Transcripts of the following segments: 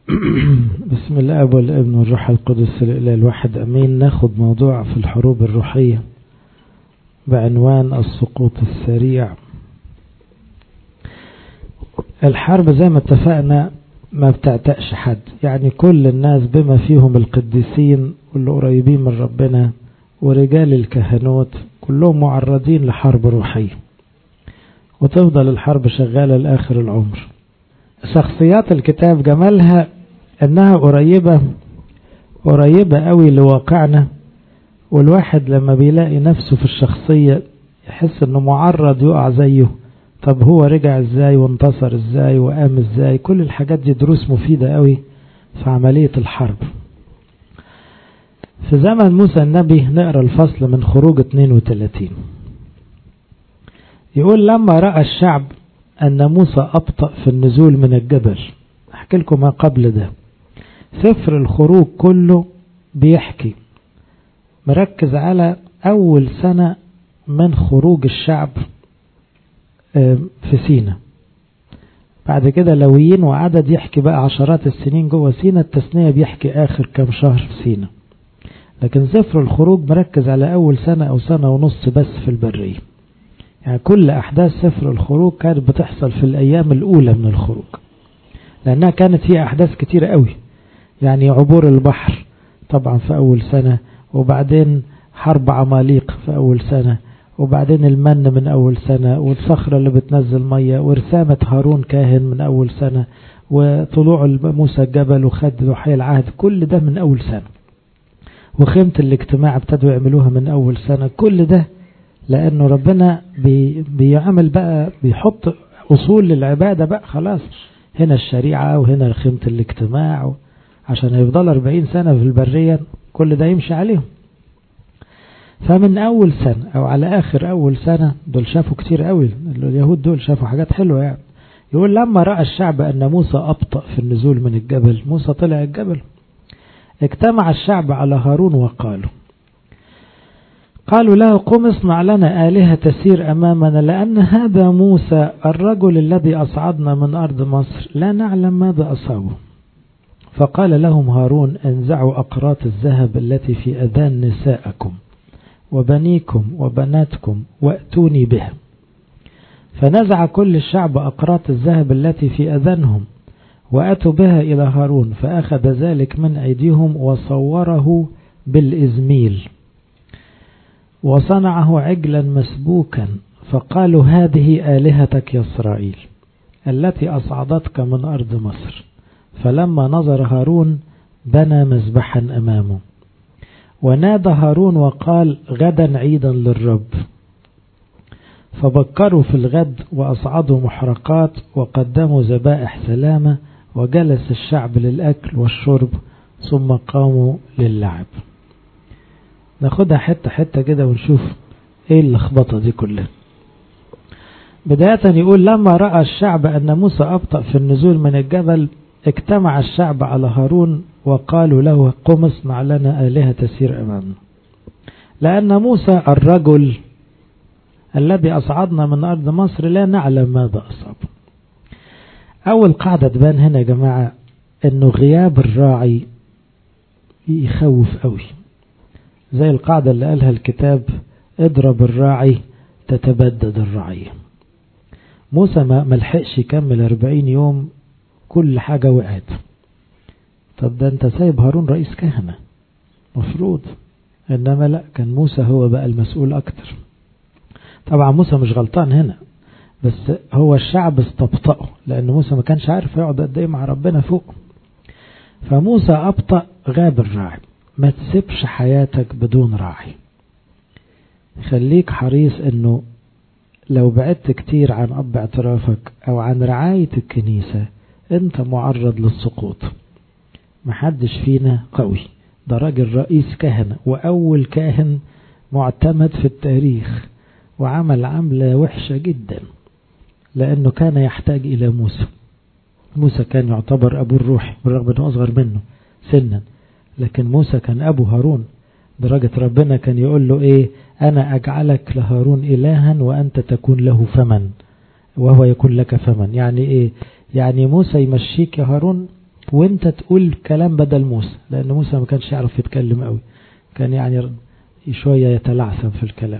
بسم الله والابن والروح القدس الإله الواحد أمين. ناخد موضوع في الحروب الروحية بعنوان السقوط السريع. الحرب زي ما اتفقنا ما بتعتقش حد، يعني كل الناس بما فيهم القديسين واللي قريبين من ربنا ورجال الكهنوت كلهم معرضين لحرب روحية، وتفضل الحرب شغالة لآخر العمر. شخصيات الكتاب جمالها انها قريبة قوي لواقعنا، والواحد لما بيلاقي نفسه في الشخصية يحس انه معرض يقع زيه. طب هو رجع ازاي وانتصر ازاي وقام ازاي؟ كل الحاجات دي دروس مفيدة قوي في عملية الحرب. في زمن موسى النبي نقرأ الفصل من خروج 32. يقول: لما رأى الشعب أن موسى أبطأ في النزول من الجبل. أحكي لكم ما قبل ده. سفر الخروج كله بيحكي مركز على أول سنة من خروج الشعب في سينا. بعد كده لويين وعدد يحكي بقى عشرات السنين جوه سينا. التثنية بيحكي آخر كم شهر في سينا، لكن سفر الخروج مركز على أول سنة أو سنة ونص بس في البرية. يعني كل أحداث سفر الخروج كانت بتحصل في الأيام الأولى من الخروج، لأنها كانت هي أحداث كتيرة قوي. يعني عبور البحر طبعا في أول سنة، وبعدين حرب عماليق في أول سنة، وبعدين المن من أول سنة، والصخرة اللي بتنزل مية، ورسامة هارون كاهن من أول سنة، وطلوع موسى الجبل وخد لوحي العهد. كل ده من أول سنة. وخيمة الاجتماع ابتدوا يعملوها من أول سنة. كل ده لأنه ربنا بيعمل بقى، بيحط أصول للعبادة بقى. خلاص هنا الشريعة وهنا خيمة الاجتماع، عشان يفضل 40 سنة في البرية كل ده يمشي عليهم. فمن أول سنة أو على آخر أول سنة دول شافوا كتير قوي. اليهود دول شافوا حاجات حلوة يعني. يقول: لما رأى الشعب أن موسى أبطأ في النزول من الجبل. موسى طلع الجبل. اجتمع الشعب على هارون قالوا له: قم اصنع لنا آلهة تسير أمامنا، لأن هذا موسى الرجل الذي أصعدنا من أرض مصر لا نعلم ماذا أصابه. فقال لهم هارون: انزعوا أقراط الذهب التي في أذان نسائكم وبنيكم وبناتكم وأتوني بها. فنزع كل الشعب أقراط الذهب التي في أذانهم وأتوا بها إلى هارون، فأخذ ذلك من أيديهم وصوره بالإزميل وصنعه عجلا مسبوكا، فقالوا: هذه آلهتك يا إسرائيل التي أصعدتك من أرض مصر. فلما نظر هارون بنى مذبحا أمامه، ونادى هارون وقال: غدا عيدا للرب. فبكروا في الغد وأصعدوا محرقات وقدموا ذبائح سلامة، وجلس الشعب للأكل والشرب، ثم قاموا للعب. ناخدها حتة حتة كده ونشوف ايه اللخبطة دي كلها. بداية يقول: لما رأى الشعب أن موسى أبطأ في النزول من الجبل اجتمع الشعب على هارون وقالوا له: قم اصنع لنا آلهة تسير أمامنا، لأن موسى الرجل الذي أصعدنا من أرض مصر لا نعلم ماذا أصاب. أول قاعدة تبان هنا يا جماعة أنه غياب الراعي يخوف قوي، زي القاعدة اللي قالها الكتاب: اضرب الراعي تتبدد الرعية. موسى ما ملحقش يكمل 40 يوم، كل حاجة وقعت. طب ده انت سايب هارون رئيس كهنة مفروض، انما لا، كان موسى هو بقى المسؤول اكتر. طبعا موسى مش غلطان هنا، بس هو الشعب استبطأه، لان موسى ما كانش عارف يقعد قد ايه مع ربنا فوق. فموسى أبطأ، غاب الراعي. ما تسيبش حياتك بدون راعي. خليك حريص انه لو بعدت كتير عن أب اعترافك او عن رعاية الكنيسة انت معرض للسقوط. محدش فينا قوي. ده راجل رئيس كهنة واول كاهن معتمد في التاريخ، وعمل عملة وحشة جدا لانه كان يحتاج الى موسى. موسى كان يعتبر ابو الروح بالرغم انه اصغر منه سنا، لكن موسى كان ابو هارون. درجة ربنا كان يقول له ايه: انا اجعلك لهارون الها وانت تكون له فمن وهو يكون لك فمن. يعني ايه؟ يعني موسى يمشيك يا هارون وانت تقول كلام بدل موسى، لأن موسى ما كانش يعرف يتكلم قوي، كان يعني شوية يتلعثم في الكلام.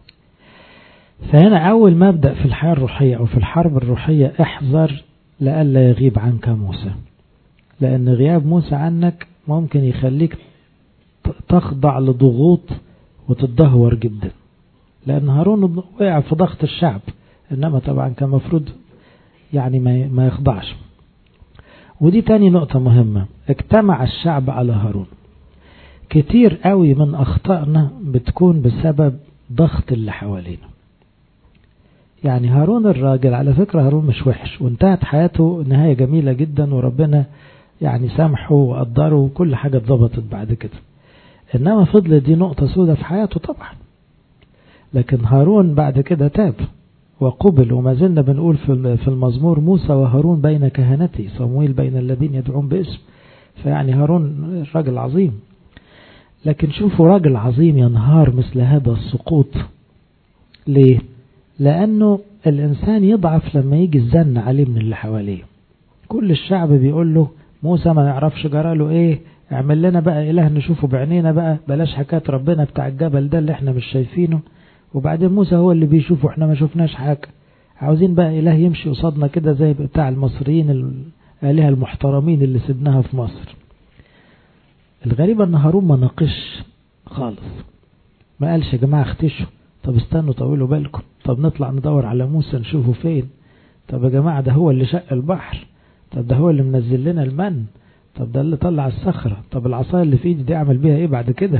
فهنا أول مبدأ في الحياة الروحية أو في الحرب الروحية، احذر لألا يغيب عنك موسى، لأن غياب موسى عنك ممكن يخليك تخضع لضغوط وتتدهور جدا، لأن هارون وقع في ضغط الشعب، إنما طبعا كان مفروض يعني ما يخضعش. ودي تاني نقطة مهمة، اجتمع الشعب على هارون. كتير قوي من أخطائنا بتكون بسبب ضغط اللي حوالينا. يعني هارون الراجل، على فكرة هارون مش وحش، وانتهت حياته نهاية جميلة جدا، وربنا يعني سامحه وقدره وكل حاجة اتضبطت بعد كده، إنما فضلت دي نقطة سودة في حياته طبعا. لكن هارون بعد كده تاب وقبل، وما زلنا بنقول في المزمور موسى وهارون بين كهنتي، صمويل بين الذين يدعون باسم. فيعني هارون راجل عظيم، لكن شوفوا راجل عظيم ينهار مثل هذا السقوط. ليه؟ لأنه الإنسان يضعف لما يجي الزن عليه من اللي حواليه. كل الشعب بيقول له موسى ما نعرفش جراله ايه، اعمل لنا بقى إله نشوفه بعينينا بقى، بلاش حكاية ربنا بتاع الجبل ده اللي احنا مش شايفينه. وبعدين موسى هو اللي بيشوفه، احنا ما شفناش حاجة. عاوزين بقى إله يمشي قصادنا كده زي بتاع المصريين الآلهة المحترمين اللي سبناها في مصر. الغريبة ان هارون ما ناقش خالص، ما قالش يا جماعة اختشوا، طب استنوا طولوا بالكم، طب نطلع ندور على موسى نشوفه فين، طب يا جماعة ده هو اللي شق البحر، طب ده هو اللي منزل لنا المن، طب ده اللي طلع الصخرة، طب العصاية اللي في ايدي دي اعمل بيها ايه بعد كده.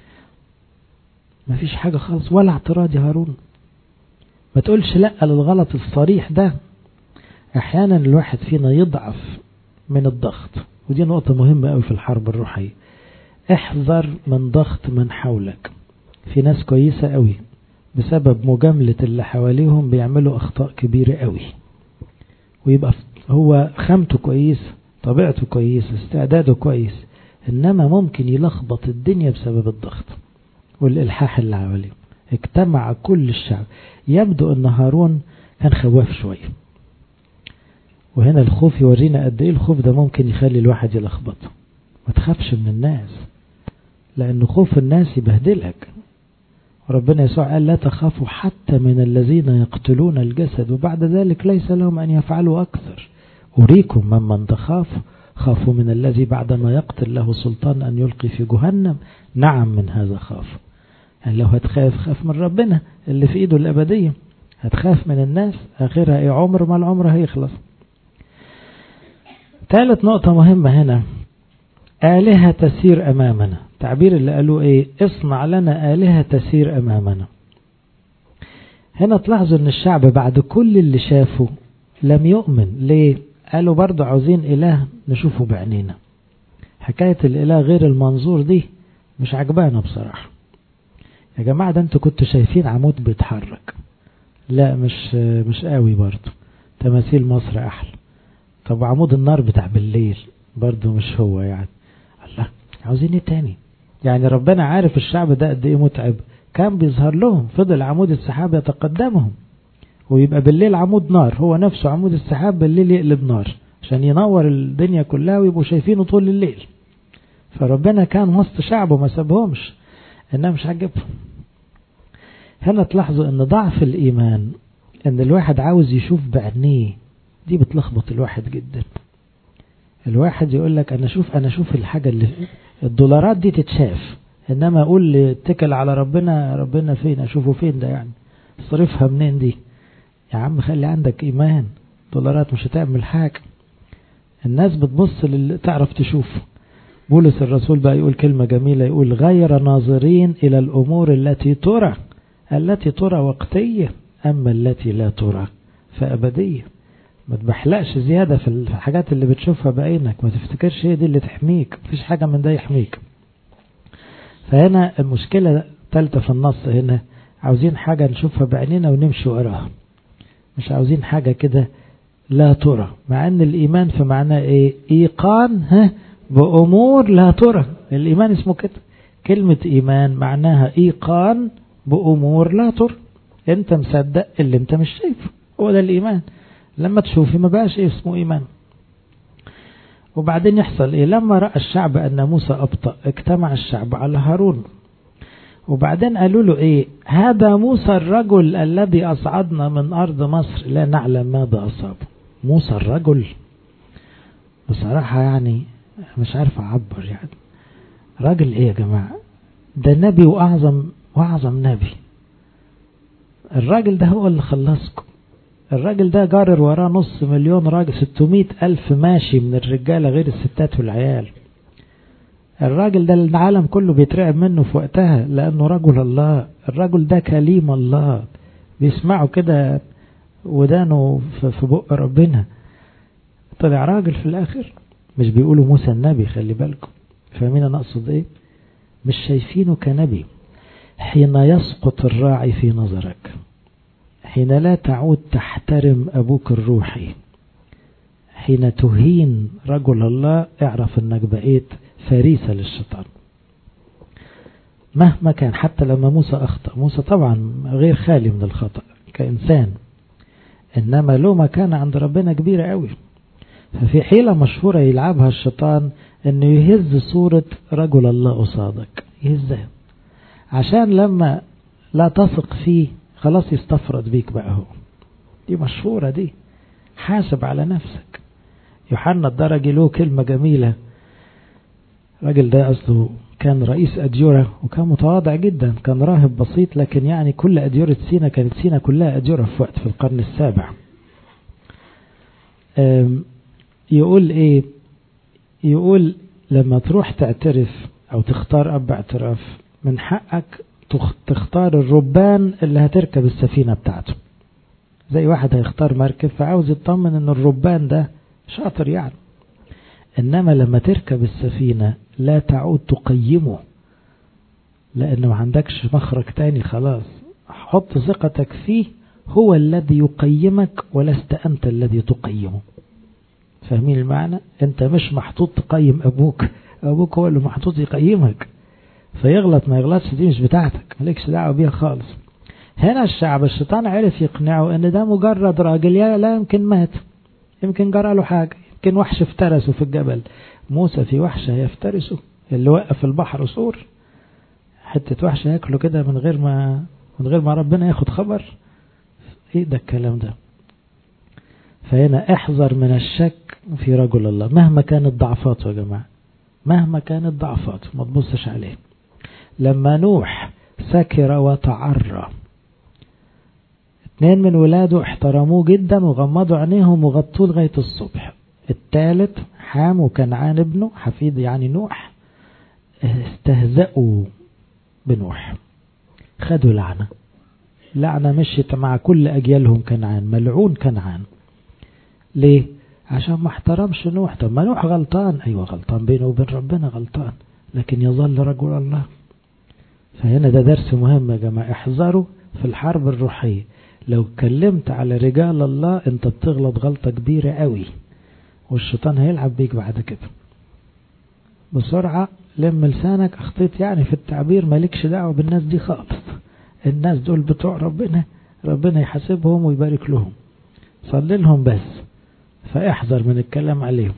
ما فيش حاجة خالص ولا اعتراض يا هارون. ما تقولش لا للغلط الصريح ده. احيانا الواحد فينا يضعف من الضغط، ودي نقطة مهمة قوي في الحرب الروحية. احذر من ضغط من حولك. في ناس كويسة قوي بسبب مجاملة اللي حواليهم بيعملوا اخطاء كبيرة قوي، ويبقى هو خامته كويس، طبيعته كويس، استعداده كويس، انما ممكن يلخبط الدنيا بسبب الضغط والالحاح اللي حواليه. اجتمع كل الشعب. يبدو ان هارون كان خواف شوية، وهنا الخوف يورينا قد ايه الخوف ده ممكن يخلي الواحد يلخبط. ما تخافش من الناس، لأن خوف الناس يبهدلك. ربنا يسوع قال لا تخافوا حتى من الذين يقتلون الجسد وبعد ذلك ليس لهم أن يفعلوا أكثر. أريكم ممن تخاف، خافوا من الذي بعدما يقتل له سلطان أن يلقي في جهنم، نعم من هذا خاف. يعني لو هتخاف خاف من ربنا اللي في إيده الأبدية. هتخاف من الناس آخرها إيه؟ عمر ما العمر هيخلص. ثالث نقطة مهمة هنا، آلهة تسير أمامنا. تعبير اللي قالوا إيه؟ اصنع لنا آلهة تسير أمامنا. هنا تلاحظوا أن الشعب بعد كل اللي شافه لم يؤمن. ليه؟ قالوا برضو عاوزين إله نشوفه بعينينا. حكاية الإله غير المنظور دي مش عجبانا بصراحة. يا جماعة ده انتوا كنتوا شايفين عمود بيتحرك. لا مش قوي برضو. تماثيل مصر أحلى. طب عمود النار بتاع بالليل برضو مش هو يعني. الله، عاوزين ايه تاني؟ يعني ربنا عارف الشعب ده قد ايه متعب، كان بيظهر لهم، فضل عمود السحاب يتقدمهم، ويبقى بالليل عمود نار، هو نفسه عمود السحاب بالليل يقلب نار عشان ينور الدنيا كلها ويبقوا شايفينه طول الليل. فربنا كان وسط شعبه ما سابهمش، انه مش عجبهم. هنا تلاحظوا ان ضعف الايمان، ان الواحد عاوز يشوف بعينيه، دي بتلخبط الواحد جدا. الواحد يقول لك انا اشوف الحاجة اللي الدولارات دي تتشاف، انما اقول اتكل على ربنا فين؟ اشوفه فين ده يعني؟ صرفها منين دي؟ يا عم خلي عندك ايمان، دولارات مش هتعمل حاجة. الناس بتبص للي تعرف تشوفه. بولس الرسول بقى يقول كلمة جميلة، يقول غير ناظرين الى الامور التي ترى وقتية، اما التي لا ترى فابدية. ما تبحلقش زيادة في الحاجات اللي بتشوفها بعينك، ما تفتكرش هي دي اللي تحميك، مفيش حاجة من ده يحميك. فهنا المشكلة ثالثة في النص هنا، عاوزين حاجة نشوفها بعيننا ونمشي وراها، مش عاوزين حاجة كده لا ترى. مع ان الايمان في معناه ايه؟ ايقان بأمور لا ترى. الايمان اسمه كده، كلمة ايمان معناها ايقان بأمور لا ترى. انت مصدق اللي انت مش شايفه، هو ده الايمان. لما تشوفي ما بقاش اسمه ايمان. وبعدين يحصل ايه؟ لما رأى الشعب ان موسى ابطأ اجتمع الشعب على هارون، وبعدين قالوا له ايه؟ هذا موسى الرجل الذي اصعدنا من ارض مصر لا نعلم ماذا اصابه. موسى الرجل بصراحة يعني مش عارف اعبر، يعني راجل ايه يا جماعة؟ ده نبي واعظم نبي. الراجل ده هو اللي خلصكم. الراجل ده جارر وراه 500,000 راجل، 600,000 ماشي من الرجالة غير الستات والعيال. الراجل ده العالم كله بيترعب منه في وقتها لأنه رجل الله. الراجل ده كليم الله، بيسمعوا كده ودانه في بق ربنا. طلع راجل في الآخر. مش بيقولوا موسى النبي، خلي بالكم، فاهمين أنا أقصد إيه؟ مش شايفينه كنبي. حين يسقط الراعي في نظرك، حين لا تعود تحترم أبوك الروحي، حين تهين رجل الله، اعرف أنك بقيت فريسة للشيطان. مهما كان، حتى لما موسى أخطأ، موسى طبعا غير خالي من الخطأ كإنسان، إنما له مكان عند ربنا كبيرة قوي. ففي حيلة مشهورة يلعبها الشيطان إنه يهز صورة رجل الله قصادك، يهزها عشان لما لا تثق فيه خلاص يستفرد بيك بقى. هو دي مشهورة دي، حاسب على نفسك. يوحنا الدرجي له كلمة جميلة. الراجل ده أصله كان رئيس أديرة وكان متواضع جدا، كان راهب بسيط، لكن يعني كل أديرة سينا كانت سينا كلها أديرة في وقت في القرن السابع. يقول إيه؟ يقول لما تروح تعترف أو تختار أب اعتراف، من حقك تختار الربان اللي هتركب السفينة بتاعته. زي واحد هيختار مركب فعاوز يطمن ان الربان ده شاطر يعني. انما لما تركب السفينة لا تعود تقيمه، لانه ما عندكش مخرج تاني خلاص. حط ثقتك فيه، هو الذي يقيمك ولست انت الذي تقيمه. فاهمين المعنى؟ انت مش محطوط تقيم ابوك هو اللي محطوط يقيمك. فيغلط ما يغلطش دي مش بتاعتك، مالكش دعوة بيها خالص. هنا الشيطان عرف يقنعه ان ده مجرد راجل، يا لا يمكن مات، يمكن جرى له حاجة، يمكن وحش افترسه في الجبل. موسى في وحش هيفترسه؟ اللي وقف البحر سور، حتة وحش ياكله كده من غير ما ربنا ياخد خبر؟ ايه ده الكلام ده؟ فهنا احذر من الشك في رجل الله مهما كانت ضعفاته يا جماعة، مهما كانت ضعفاته ما تبصش عليه. لما نوح سكر وتعرى، 2 من ولاده احترموه جدا وغمضوا عينيهم وغطوه لغاية الصبح. الثالث حام وكنعان ابنه حفيد يعني نوح، استهزأوا بنوح، خدوا لعنة مشيت مع كل أجيالهم. كنعان ملعون كنعان. ليه؟ عشان ما احترمش نوح. طب ما نوح غلطان، أيوة غلطان، بينه وبين ربنا غلطان، لكن يظل رجل الله. فهنا ده درس مهم يا جماعة، احذروا في الحرب الروحية. لو اتكلمت على رجال الله انت بتغلط غلطة كبيرة قوي، والشيطان هيلعب بيك بعد كده. بسرعة لم لسانك، اخطيت يعني في التعبير، مالكش دعوة بالناس دي خالص. الناس دول بتوع ربنا يحاسبهم ويبارك لهم، صلي لهم بس. فاحذر من الكلام عليهم.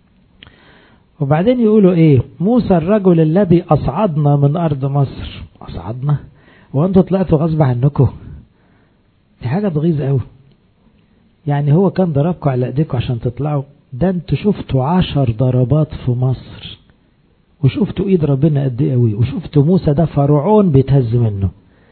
وبعدين يقولوا ايه؟ موسى الرجل الذي اصعدنا من ارض مصر. اصعدنا وانتوا طلعتوا غصب عنكم؟ دي حاجة تغيظ قوي. يعني هو كان ضربكم على ايديكم عشان تطلعوا؟ ده انتوا شفتوا 10 ضربات في مصر، وشفتوا ايد ربنا قد ايه قوي، وشفتوا موسى ده فرعون بيتهز منه.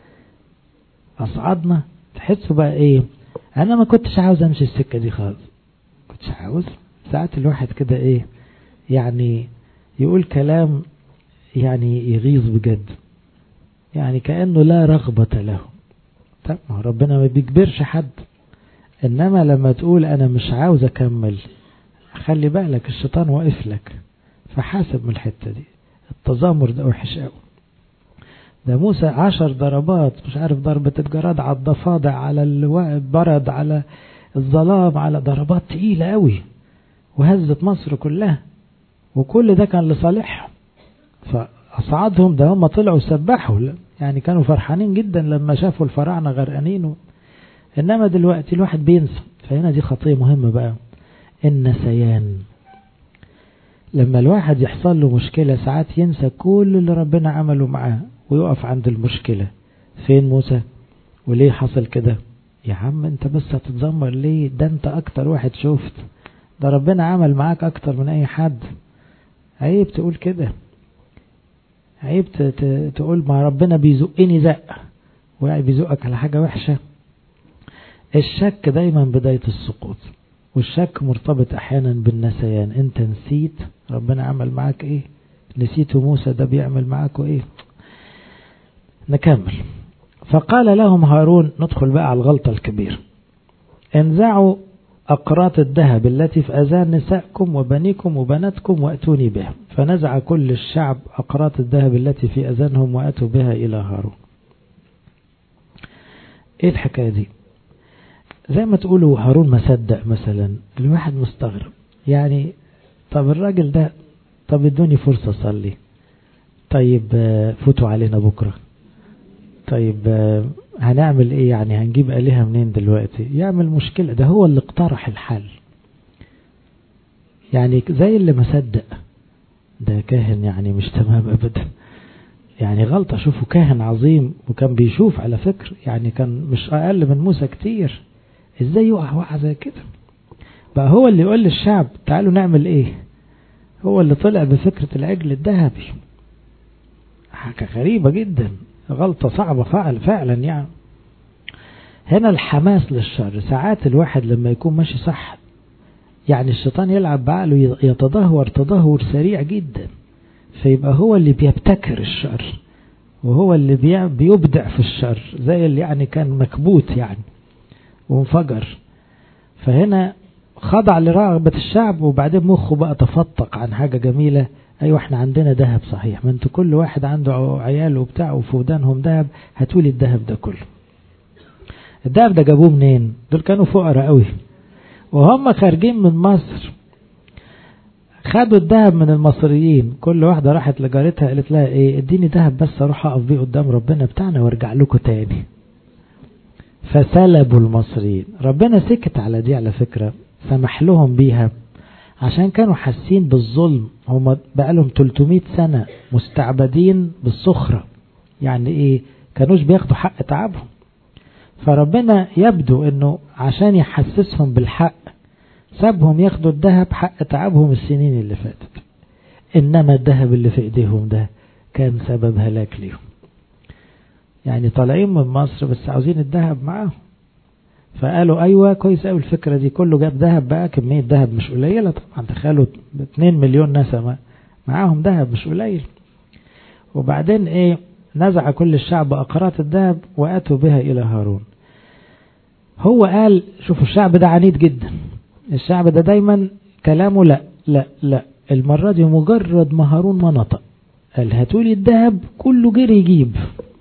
اصعدنا؟ تحسوا بقى ايه؟ انا ما كنتش عاوز امشي السكة دي خالص، كنتش عاوز. ساعات الواحد كده ايه يعني يقول كلام يعني يغيظ بجد، يعني كأنه لا رغبة له. طب ربنا ما بيجبرش حد، انما لما تقول انا مش عاوز اكمل، خلي بالك الشيطان واقف لك. فحاسب من الحتة دي. التذمر ده وحش قوي. ده موسى 10 ضربات، مش عارف، ضربة الجراد على الضفادع، على البرد، على الظلام، على ضربات تقيلة قوي، وهزت مصر كلها، وكل ده كان لصالحهم. فأصعدهم، ده هم طلعوا سبحوا، يعني كانوا فرحانين جدا لما شافوا الفراعنة غرقانين. إنما دلوقتي الواحد بينسى. فهنا دي خطية مهمة بقى، النسيان. لما الواحد يحصل له مشكلة ساعات ينسى كل اللي ربنا عمله معاه ويقف عند المشكلة. فين موسى؟ وليه حصل كده؟ يا عم انت بس هتتذمر ليه؟ ده انت اكتر واحد شفت، ده ربنا عمل معاك اكتر من اي حد. عيب تقول كده، عيب تقول ما ربنا بيزقني زق، ويعني بيزقك على حاجة وحشة. الشك دايما بداية السقوط، والشك مرتبط احيانا بالنسيان. انت نسيت ربنا عمل معاك ايه، نسيت موسى ده بيعمل معاكوا ايه. نكمل. فقال لهم هارون، ندخل بقى على الغلطة الكبيرة، انزعوا أقراط الذهب التي في أذان نسائكم وبنيكم وبناتكم وأتوني بها. فنزع كل الشعب أقراط الذهب التي في أذانهم وأتوا بها إلى هارون. إيه الحكاية دي؟ زي ما تقولوا هارون ما صدق مثلا. الواحد مستغرب يعني، طب الراجل ده، طب ادوني فرصة أصلي، طيب فوتوا علينا بكرة، طيب هنعمل ايه يعني، هنجيب آلهة منين دلوقتي؟ يعمل مشكلة، ده هو اللي اقترح الحل. يعني زي اللي ما صدق، ده كاهن يعني مش تمام ابدا، يعني غلطة. شوفوا كاهن عظيم وكان بيشوف على فكر، يعني كان مش اقل من موسى كتير، ازاي يقع وقع زي كده؟ بقى هو اللي يقول للشعب تعالوا نعمل ايه، هو اللي طلع بفكرة العجل الذهبي. حاجة غريبة جدا، غلطة صعبة فعلا يعني. هنا الحماس للشر. ساعات الواحد لما يكون ماشي صح، يعني الشيطان يلعب بعقله، يتدهور تدهور سريع جدا، فيبقى هو اللي بيبتكر الشر، وهو اللي بيبدع في الشر، زي اللي يعني كان مكبوت يعني وانفجر. فهنا خضع لرغبة الشعب، وبعدين مخه بقى تفتق عن حاجة جميلة. ايوه احنا عندنا ذهب صحيح، ما انتوا كل واحد عنده عيال وبتاع وفي ودانهم ذهب، هاتولي الذهب ده كله. الذهب ده جابوه منين؟ دول كانوا فقراء قوي، وهم خارجين من مصر خدوا الذهب من المصريين. كل واحدة راحت لجارتها قالت لها ايه، اديني ذهب بس اروح اقف بيه قدام ربنا بتاعنا وارجع لكم تاني. فسلبوا المصريين. ربنا سكت على دي على فكرة، سمح لهم بيها عشان كانوا حاسين بالظلم. هم بقالهم 300 سنة مستعبدين بالسخرة، يعني ايه، كانوش بياخدوا حق تعبهم. فربنا يبدو انه عشان يحسسهم بالحق سابهم ياخدوا الذهب حق تعبهم السنين اللي فاتت، انما الذهب اللي في ايديهم ده كان سبب هلاك ليهم. يعني طالعين من مصر بس عاوزين الذهب معاهم، فقالوا ايوه كويس قوي الفكرة دي، كله جاب ذهب بقى، كمية ذهب مش قليلة طبعا، تخيلوا 2 مليون نسمة معاهم ذهب مش قليل. وبعدين ايه، نزع كل الشعب أقراط الذهب وأتوا بها إلى هارون. هو قال شوفوا الشعب ده عنيد جدا، الشعب ده دايما كلامه لا لا لا. المرة دي مجرد ما هارون ما نطق قال هاتولي الذهب، كله جري يجيب.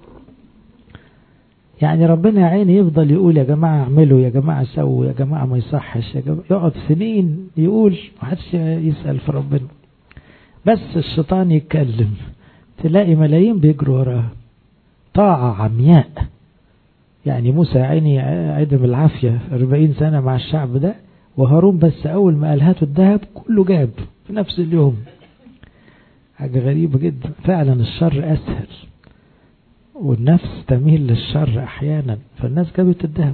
يعني ربنا يا عيني يفضل يقول يا جماعة اعملوا، يا جماعة سووا، يا جماعة ما يصحش، يا جماعة، يقعد سنين يقول محدش يسأل في ربنا، بس الشيطان يتكلم تلاقي ملايين بيجروا وراها. طاعة عمياء. يعني موسى يا عيني عدم العافية 40 سنة مع الشعب ده، وهارون بس أول ما قال هاتوا الذهب كله جاب في نفس اليوم. حاجة غريبة جدا. فعلا الشر أسهل، والنفس تميل للشر أحيانا، فالناس جابت الذهب.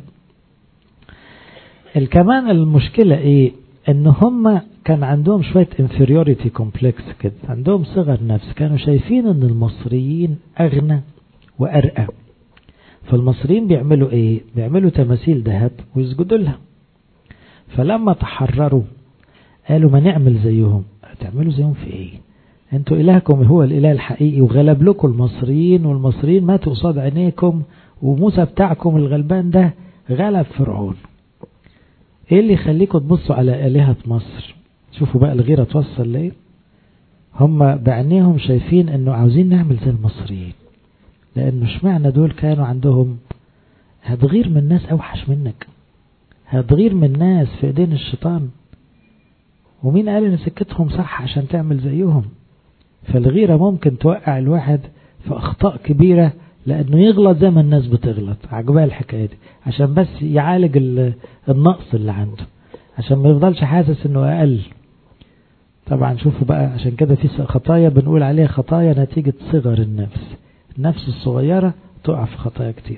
كمان المشكلة إيه، إن هم كان عندهم شوية inferiority complex كده، عندهم صغر نفس، كانوا شايفين إن المصريين أغنى وأرقى. فالمصريين بيعملوا إيه، بيعملوا تماثيل ذهب ويسجدوا لها. فلما تحرروا قالوا ما نعمل زيهم. تعملوا زيهم في إيه؟ أنتوا إلهكم هو الإله الحقيقي وغلب لكم المصريين، والمصريين ماتوا قصاد عينيكم، وموسى بتاعكم الغلبان ده غلب فرعون. إيه اللي يخليكم تبصوا على آلهة مصر؟ شوفوا بقى الغيرة توصل ليه. هم بعينيهم شايفين إنه عاوزين نعمل زي المصريين، لأنه اشمعنى دول كانوا عندهم هتغير من ناس أوحش منك، هتغير من ناس في إيدين الشيطان، ومين قال إن سكتهم صح عشان تعمل زيهم؟ فالغيرة ممكن توقع الواحد في أخطاء كبيرة، لأنه يغلط زي ما الناس بتغلط. عجبها الحكاية دي عشان بس يعالج النقص اللي عنده، عشان ما يفضلش حاسس إنه أقل. طبعا شوفوا بقى، عشان كده في خطايا بنقول عليها خطايا نتيجة صغر النفس الصغيرة تقع في خطايا كتير.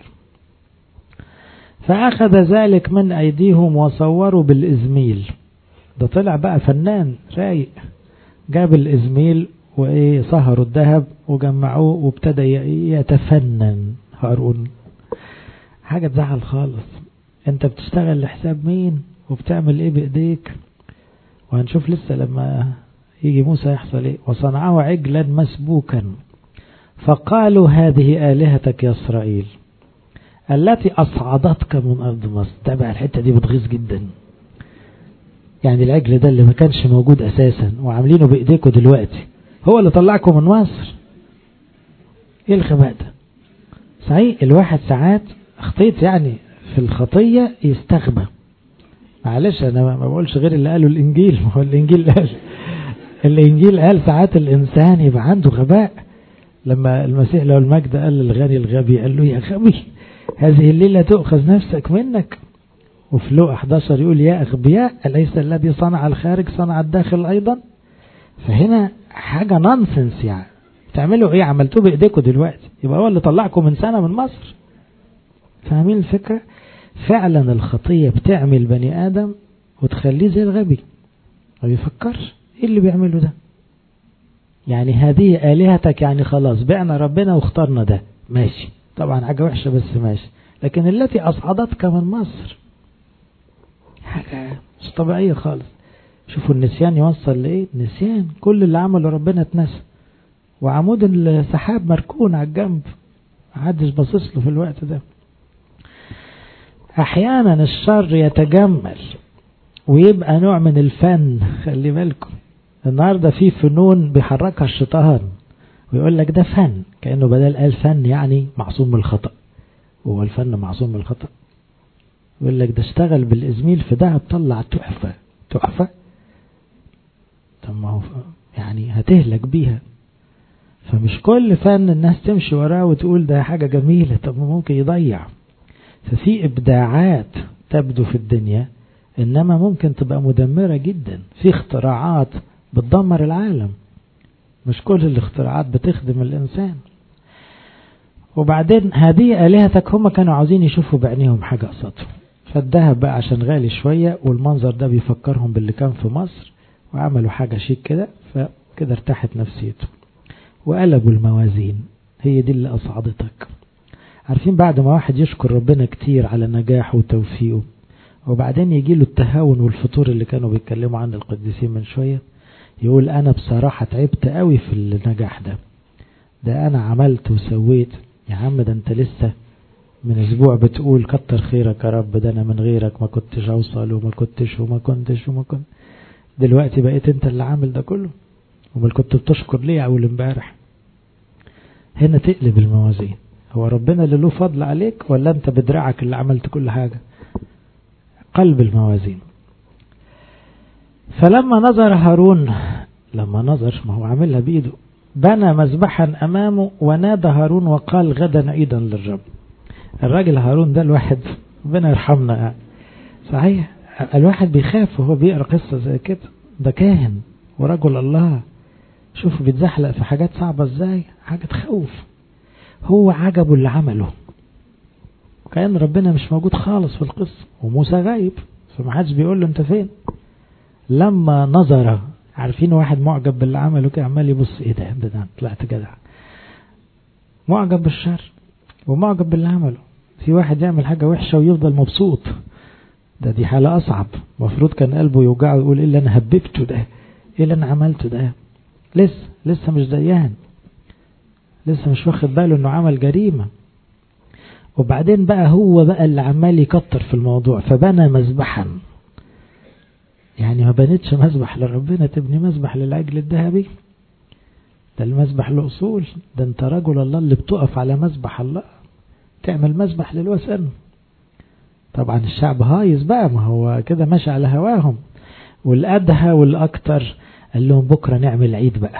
فأخذ ذلك من أيديهم وصوروا بالإزميل. ده طلع بقى فنان رايق، جاب الإزميل وصهروا الذهب وجمعوه وابتدى يتفنن هارون. حاجة تزعل خالص، انت بتشتغل لحساب مين وبتعمل ايه بايديك؟ وهنشوف لسه لما يجي موسى يحصل ايه. وصنعوا عجلا مسبوكا فقالوا هذه آلهتك يا إسرائيل التي أصعدتك من أرض مصر. تابع الحتة دي بتغيظ جدا، يعني العجل ده اللي ما كانش موجود أساسا وعاملينه بإيديكم دلوقتي هو اللي طلعكم من مصر. ايه الغباء ده؟ صحيح الواحد ساعات اخطيت يعني في الخطية يستغبى، معلش انا ما بقولش غير اللي قاله الانجيل، ما هو الانجيل قال ساعات الانسان يبقى عنده غباء. لما المسيح له المجد قال للغني الغبي قال له يا غبي هذه الليلة تؤخذ نفسك منك. وفي لوقا 11 يقول يا أغبياء أليس الذي صنع الخارج صنع الداخل أيضا. فهنا حاجة نونسنس، يعني تعملوا ايه؟ عملتوه بايديكم دلوقتي، يبقى هو اللي طلعكم من سنة من مصر. فاهمين الفكرة؟ فعلا الخطية بتعمل بني آدم وتخليه زي الغبي ما بيفكرش ايه اللي بيعمله ده. يعني هذه آلهتك، يعني خلاص بعنا ربنا واخترنا ده، ماشي طبعا حاجة وحشة بس ماشي، لكن التي أصعدتك من مصر حاجة مش طبيعية خالص. شوفوا النسيان يوصل لإيه؟ نسيان كل اللي عمله ربنا اتنسى، وعمود السحاب مركون على الجنب محدش باصص له في الوقت ده. احيانا الشر يتجمل ويبقى نوع من الفن. خلي بالكم النهاردة في فنون بيحركها الشيطان ويقول لك ده فن، كأنه بدل قال فن يعني معصوم من الخطأ. وهو الفن معصوم من الخطأ؟ يقول لك ده اشتغل بالإزميل في ده طلع تحفة. طب ما هو يعني هتهلك بيها. فمش كل فن الناس تمشي وراه وتقول ده حاجة جميلة، طب ممكن يضيع. ففي إبداعات تبدو في الدنيا إنما ممكن تبقى مدمرة جدا. في اختراعات بتدمر العالم، مش كل الاختراعات بتخدم الإنسان. وبعدين هذه آلهتك، هم كانوا عاوزين يشوفوا بعينيهم حاجة قصتهم، فالذهب بقى عشان غالي شوية والمنظر ده بيفكرهم باللي كان في مصر، وعملوا حاجة شيك كده، فكده ارتاحت نفسيته وقلبوا الموازين. هي دي اللي أصعدتك. عارفين بعد ما واحد يشكر ربنا كتير على نجاحه وتوفيقه وبعدين يجي له التهاون والفتور اللي كانوا بيتكلموا عن القديسين من شوية، يقول أنا بصراحة تعبت قوي في النجاح ده أنا عملت وسويت. يا عم ده أنت لسه من أسبوع بتقول كتر خيرك يا رب، ده أنا من غيرك ما كنتش أوصل وما كنتش. دلوقتي بقيت أنت اللي عامل ده كله، وما كنت بتشكر ليه أول امبارح؟ هنا تقلب الموازين. هو ربنا اللي له فضل عليك ولا أنت بدرعك اللي عملت كل حاجة؟ قلب الموازين. فلما نظر هارون، ما هو عاملها بإيده، بنى مذبحا أمامه ونادى هارون وقال غدا عيدا للرب. الراجل هارون ده الواحد ربنا يرحمنا يعني. صحيح الواحد بيخاف وهو بيقرأ قصة زي كده، ده كاهن ورجل الله، شوفوا بيتزحلق في حاجات صعبة ازاي، حاجة تخوف. هو عجبه اللي عمله، وكأن ربنا مش موجود خالص في القصة، وموسى غايب فمحدش بيقول له انت فين. لما نظر، عارفين واحد معجب باللي عمله كده عمال يبص ايه ده طلعت جدع، معجب بالشر ومعجب باللي عمله. في واحد يعمل حاجة وحشة ويفضل مبسوط، دي حالة أصعب. مفروض كان قلبه يوجعه ويقول ايه اللي انا هببته ده، ايه اللي انا عملته ده. لسه مش ديان، لسه مش واخد باله انه عمل جريمة. وبعدين بقى هو بقى اللي عمال يكتر في الموضوع، فبنى مذبحا. يعني ما بنتش مذبح لربنا، تبني مذبح للعجل الذهبي؟ ده المذبح له أصول، ده انت رجل الله اللي بتقف على مذبح الله تعمل مذبح للوثن. طبعا الشعب هايز بقى، ما هو كده ماشي على هواهم، والأدهى والأكتر قال لهم بكرة نعمل عيد بقى.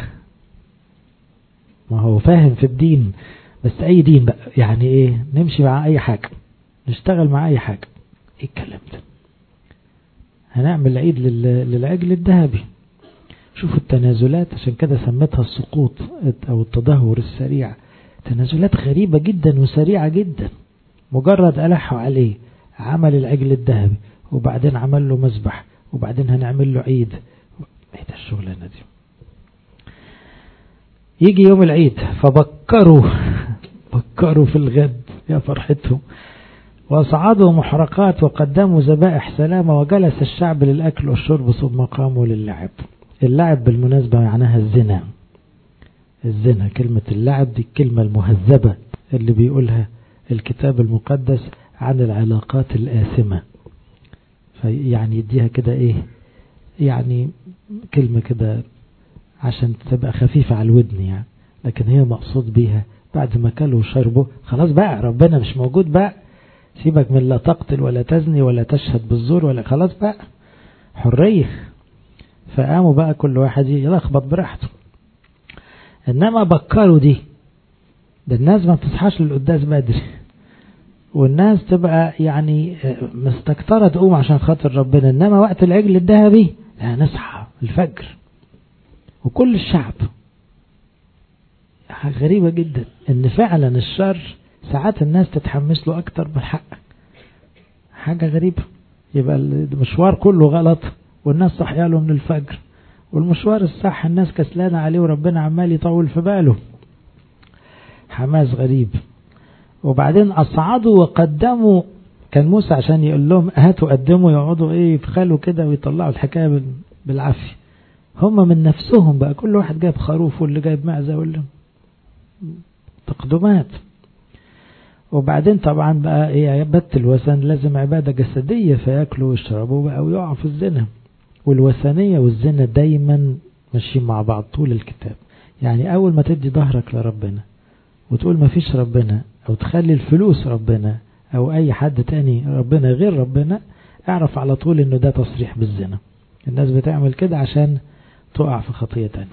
ما هو فاهم في الدين، بس أي دين بقى يعني إيه، نمشي مع أي حاجة، نشتغل مع أي حاجة. إيه الكلام ده؟ هنعمل عيد للعجل الذهبي. شوفوا التنازلات، عشان كده سميتها السقوط أو التدهور السريع. تنازلات غريبة جدا وسريعة جدا. مجرد ألحوا عليه، عمل العجل الذهبي، وبعدين عمل له مذبح، وبعدين هنعمل له عيد. ايه ده الشغلانة دي؟ يجي يوم العيد فبكروا في الغد، يا فرحتهم. وأصعدوا محرقات وقدموا ذبائح سلامة، وجلس الشعب للأكل والشرب ثم قاموا للعب. اللعب بالمناسبة معناها الزنا. الزنا، كلمة اللعب دي الكلمة المهذبة اللي بيقولها الكتاب المقدس عن العلاقات الآثمة. يعني يديها كده ايه، يعني كلمة كده عشان تبقى خفيفة على الودن يعني، لكن هي مقصود بيها بعد ما كلوا وشربوا خلاص بقى ربنا مش موجود بقى، سيبك من لا تقتل ولا تزني ولا تشهد بالزور ولا، خلاص بقى حرية. فقاموا بقى كل واحد يلخبط براحته. انما بكروا دي، ده الناس ما بتصحاش للقداس بدري، والناس تبقى يعني مستكترة تقوم عشان خاطر ربنا، انما وقت العجل الذهبي لا، نصحى الفجر وكل الشعب. حاجة غريبة جدا ان فعلا الشر ساعات الناس تتحمس له اكتر من الحق. حاجة غريبة. يبقى المشوار كله غلط والناس صحيا له من الفجر، والمشوار الصح الناس كسلانة عليه وربنا عمال يطول في باله. حماس غريب. وبعدين أصعدوا وقدموا. كان موسى عشان يقول لهم هاتوا قدموا، يقعدوا ايه يبخلوا كده ويطلعوا الحكاية بالعافية. هم من نفسهم بقى كل واحد جايب خروف واللي جايب معزة واللي تقدمات. وبعدين طبعا بقى ايه، بت الوثن لازم عبادة جسدية، فياكلوا ويشربوا بقى ويقعوا في الزنا. والوثنية والزنا دايما ماشيين مع بعض طول الكتاب. يعني اول ما تدي ظهرك لربنا وتقول ما فيش ربنا، او تخلي الفلوس ربنا او اي حد تاني ربنا غير ربنا، اعرف على طول انه ده تصريح بالزنا. الناس بتعمل كده عشان تقع في خطية تانية.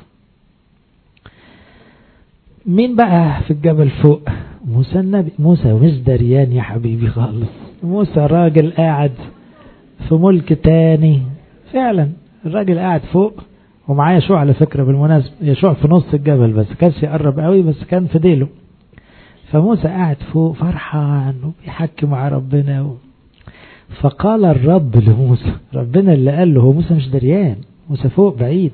مين بقى في الجبل فوق؟ موسى النبي. موسى مش دريان يا حبيبي خالص. موسى راجل قاعد في ملك تاني فعلا. الراجل قاعد فوق ومعاه يشوع على فكرة بالمناسبة. يشوع في نص الجبل بس كانش يقرب قوي، بس كان في ديله. فموسى قاعد فوق فرحان وبيحكي مع ربنا فقال الرب لموسى، ربنا اللي قال له، هو موسى مش دريان، موسى فوق بعيد،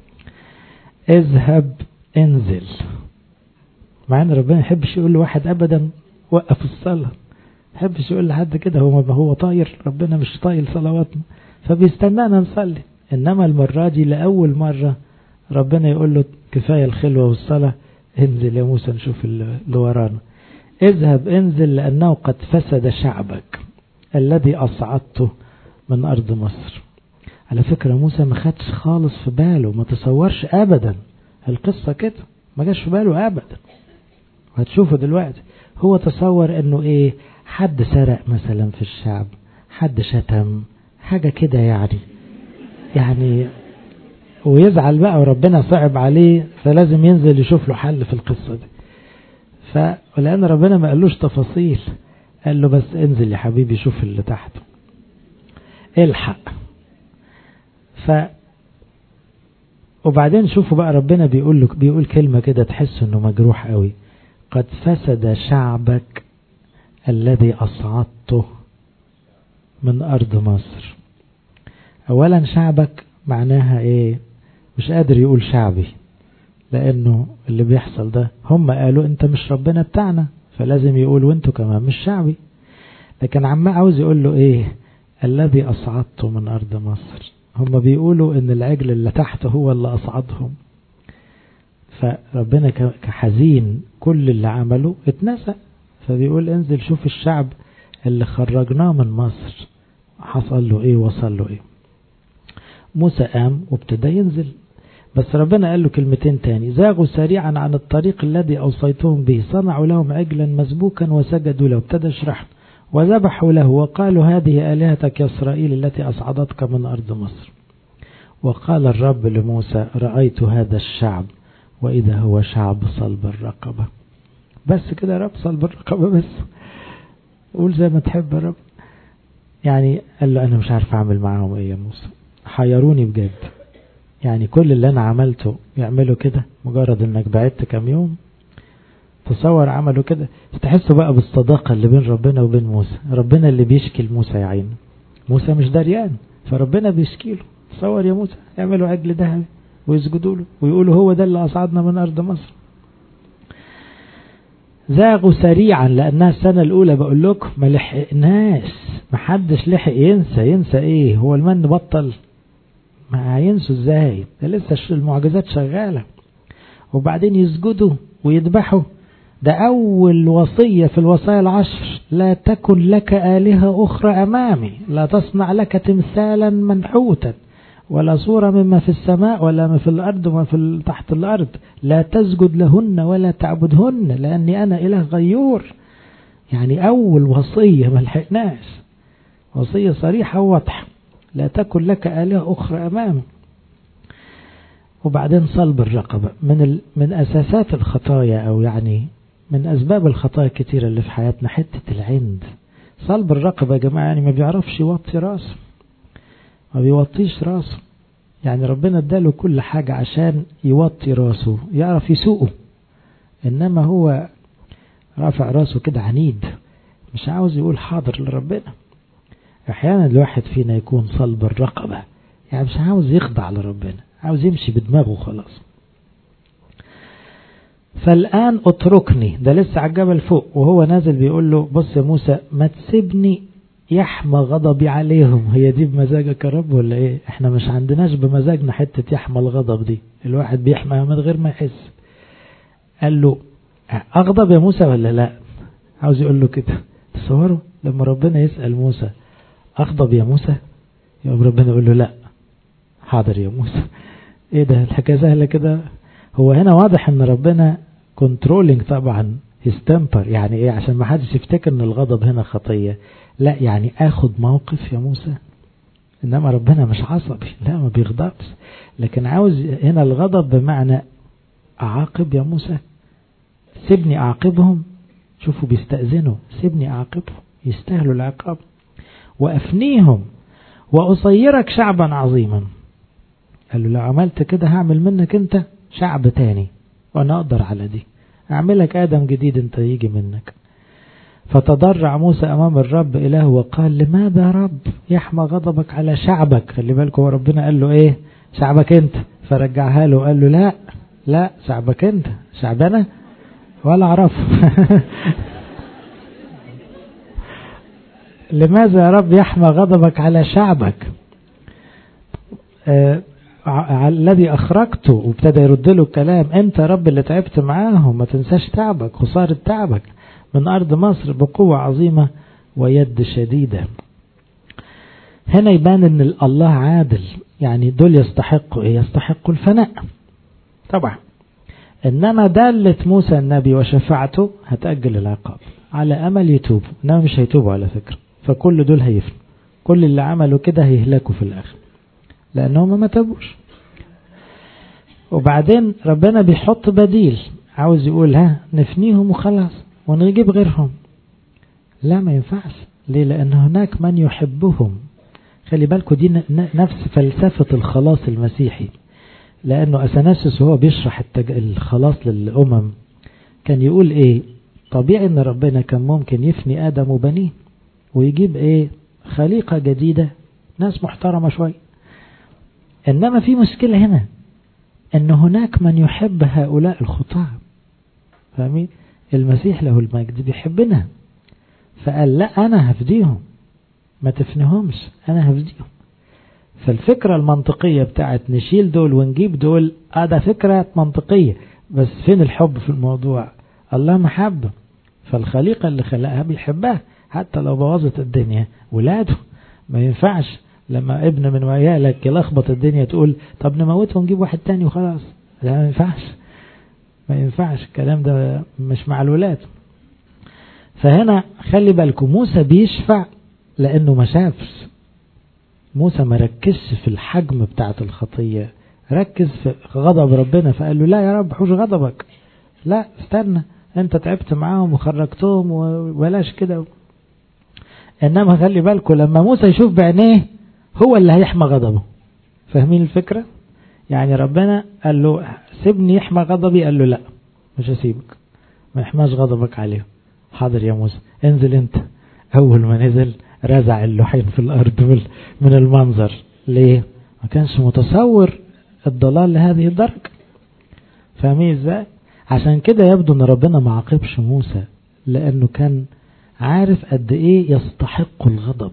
اذهب انزل. مع ان ربنا يحبش يقول لواحد ابدا وقف الصلاة، يحبش يقول لحد كده، هو طاير، ربنا مش طايل صلواتنا فبيستنانا نصلي. انما المرة دي لأول مرة ربنا يقول له كفاية الخلوة والصلاة، انزل يا موسى نشوف اللي ورانا. اذهب انزل لأنه قد فسد شعبك الذي أصعدته من أرض مصر. على فكرة موسى ما خدش خالص في باله، ما تصورش أبدا القصة كده، ما جاش في باله أبدا. وهتشوفوا دلوقتي هو تصور انه ايه، حد سرق مثلا في الشعب، حد شتم حاجة كده يعني ويزعل بقى وربنا صعب عليه، فلازم ينزل يشوف له حل في القصة دي. ولأن ربنا ما قالوش تفاصيل، قال له بس انزل يا حبيبي شوف اللي تحته الحق. وبعدين شوفوا بقى ربنا بيقول كلمة كده تحس انه مجروح قوي. قد فسد شعبك الذي أصعدته من أرض مصر. أولا شعبك معناها إيه؟ مش قادر يقول شعبي، لأنه اللي بيحصل ده هم قالوا أنت مش ربنا بتاعنا، فلازم يقول وأنتوا كمان مش شعبي. لكن عم عاوز يقول له إيه؟ الذي أصعدته من أرض مصر. هم بيقولوا إن العجل اللي تحت هو اللي أصعدهم، فربنا كحزين كل اللي عمله اتنسى، فبيقول انزل شوف الشعب اللي خرجناه من مصر حصل له ايه وصل له ايه. موسى قام وابتدى ينزل، بس ربنا قال له كلمتين تاني. زاغوا سريعا عن الطريق الذي أوصيتهم به، صنعوا لهم عجلا مسبوكا وسجدوا له. ابتدى يشرح. وذبحوا له وقالوا هذه آلهتك يا إسرائيل التي أصعدتك من أرض مصر. وقال الرب لموسى رأيت هذا الشعب وإذا هو شعب صلب الرقبة. بس كده يا رب، صلب الرقبة بس، قول زي ما تحب يا رب. يعني قال له أنا مش عارف أعمل معهم إيه يا موسى، حيروني بجد. يعني كل اللي أنا عملته يعملوا كده مجرد أنك بعدت كم يوم؟ تصور عملوا كده. تحسوا بقى بالصداقة اللي بين ربنا وبين موسى. ربنا اللي بيشكي لموسى يا عين، موسى مش دريان، فربنا بيشكي له. تصور يا موسى يعملوا عجل ذهبي ويسجدوا له ويقولوا هو ده اللي أصعدنا من أرض مصر. زاغوا سريعا لأنها السنة الأولى بقول لكم ما لحقناش، ما حدش لحق ينسى ايه، هو المن بطل؟ ما هينسوا ازاي؟ ده لسه المعجزات شغالة. وبعدين يسجدوا ويذبحوا. ده أول وصية في الوصايا العشر، لا تكن لك آلهة أخرى أمامي، لا تصنع لك تمثالا منحوتا ولا صورة مما في السماء ولا ما في الأرض وما في تحت الأرض، لا تسجد لهن ولا تعبدهن لأني أنا إله غيور. يعني أول وصية ما لحقناش، وصية صريحة وواضحة، لا تكن لك آلهة أخرى أمامي. وبعدين صلب الرقبة من أساسات الخطايا، أو يعني من أسباب الخطايا الكتيرة اللي في حياتنا حتة العند. صلب الرقبة يا جماعة يعني ما بيعرفش يوطي راسه، ما بيوطيش راسه. يعني ربنا اداله كل حاجة عشان يوطي راسه، يعرف يسوقه، إنما هو رافع راسه كده عنيد، مش عاوز يقول حاضر لربنا. أحيانا الواحد فينا يكون صلب الرقبة، يعني مش عاوز يخضع لربنا، عاوز يمشي بدماغه خلاص. فالآن اتركني، ده لسه على الجبل فوق وهو نازل بيقول له بص يا موسى ما تسيبني يحمى غضبي عليهم. هي دي بمزاجك يا رب ولا ايه؟ احنا مش عندناش بمزاجنا حتة يحمى الغضب دي، الواحد بيحمى من غير ما يحس. قال له اغضب يا موسى ولا لا؟ عاوز يقول له كده. تصوروا لما ربنا يسأل موسى اغضب يا موسى، يبقى ربنا يقول له لا حاضر يا موسى. ايه ده الحكاية سهلة كده؟ هو هنا واضح ان ربنا كنترولينج طبعا هيستمبر. يعني ايه؟ عشان ما حدش يفتكر ان الغضب هنا خطية، لا يعني اخد موقف يا موسى. انما ربنا مش عصبي، لا ما بيغضبش، لكن عاوز هنا الغضب بمعنى اعاقب يا موسى، سيبني اعاقبهم. شوفوا بيستأذنوا، سيبني اعاقبهم يستاهلوا العقاب، وافنيهم واصيرك شعبا عظيما. قال له لو عملت كده هعمل منك انت شعب تاني، وانا اقدر على دي، اعملك ادم جديد انت يجي منك. فتضرع موسى امام الرب اله وقال لماذا يا رب يحمى غضبك على شعبك؟ خلي بالك هو ربنا قال له ايه؟ شعبك انت. فرجعها له قال له لا شعبك انت، شعبنا ولا اعرفه. لماذا يا رب يحمى غضبك على شعبك الذي أخرجته؟ وابتدى يرد له الكلام، أنت رب اللي تعبت معاهم، ما تنساش تعبك، خسارة تعبك من أرض مصر بقوة عظيمة ويد شديدة. هنا يبان أن الله عادل، يعني دول يستحقوا إيه؟ يستحقوا الفناء طبعا، إنما دالة موسى النبي وشفاعته هتأجل العقاب على أمل يتوبوا، إنما مش هيتوبوا على فكرة. فكل دول هيفنوا، كل اللي عملوا كده هيهلكوا في الآخر لأنهم ما تابوش. وبعدين ربنا بيحط بديل، عاوز يقول نفنيهم وخلاص ونجيب غيرهم. لا ما ينفعش. ليه؟ لأن هناك من يحبهم. خلي بالكم دي نفس فلسفة الخلاص المسيحي، لأنه أثناسيوس هو بيشرح الخلاص للأمم كان يقول إيه؟ طبيعي أن ربنا كان ممكن يفني آدم وبنيه ويجيب إيه؟ خليقة جديدة، ناس محترمة شوي. إنما في مشكلة هنا، أن هناك من يحب هؤلاء الخطاة. فاهمين؟ المسيح له المجد بيحبنا، فقال لا أنا هفديهم، ما تفنهمش، أنا هفديهم. فالفكرة المنطقية بتاعت نشيل دول ونجيب دول ده فكرة منطقية، بس فين الحب في الموضوع؟ الله محبة، فالخليقة اللي خلقها بيحبها حتى لو بوظت الدنيا. ولاده ما ينفعش لما ابن من عيالك يلخبط الدنيا تقول طب نموته ونجيب واحد تاني وخلاص. لا ما ينفعش، ما ينفعش الكلام ده، مش مع الولاد. فهنا خلي بالكم موسى بيشفع لأنه ما شافش. موسى ما ركزش في الحجم بتاعت الخطية، ركز في غضب ربنا، فقال له لا يا رب حوش غضبك، لا استنى انت تعبت معاهم وخرجتهم وبلاش كده. انما خلي بالكم لما موسى يشوف بعينيه هو اللي هيحمى غضبه. فاهمين الفكرة؟ يعني ربنا قال له سيبني يحمى غضبي، قال له لا مش هسيبك، ما يحماش غضبك عليه. حاضر يا موسى انزل انت. اول ما نزل رزع اللوحين في الارض من المنظر. ليه؟ ما كانش متصور الضلال لهذه الدرجة. فاهمين ازاي؟ عشان كده يبدو ان ربنا ما عاقبش موسى، لانه كان عارف قد ايه يستحق الغضب.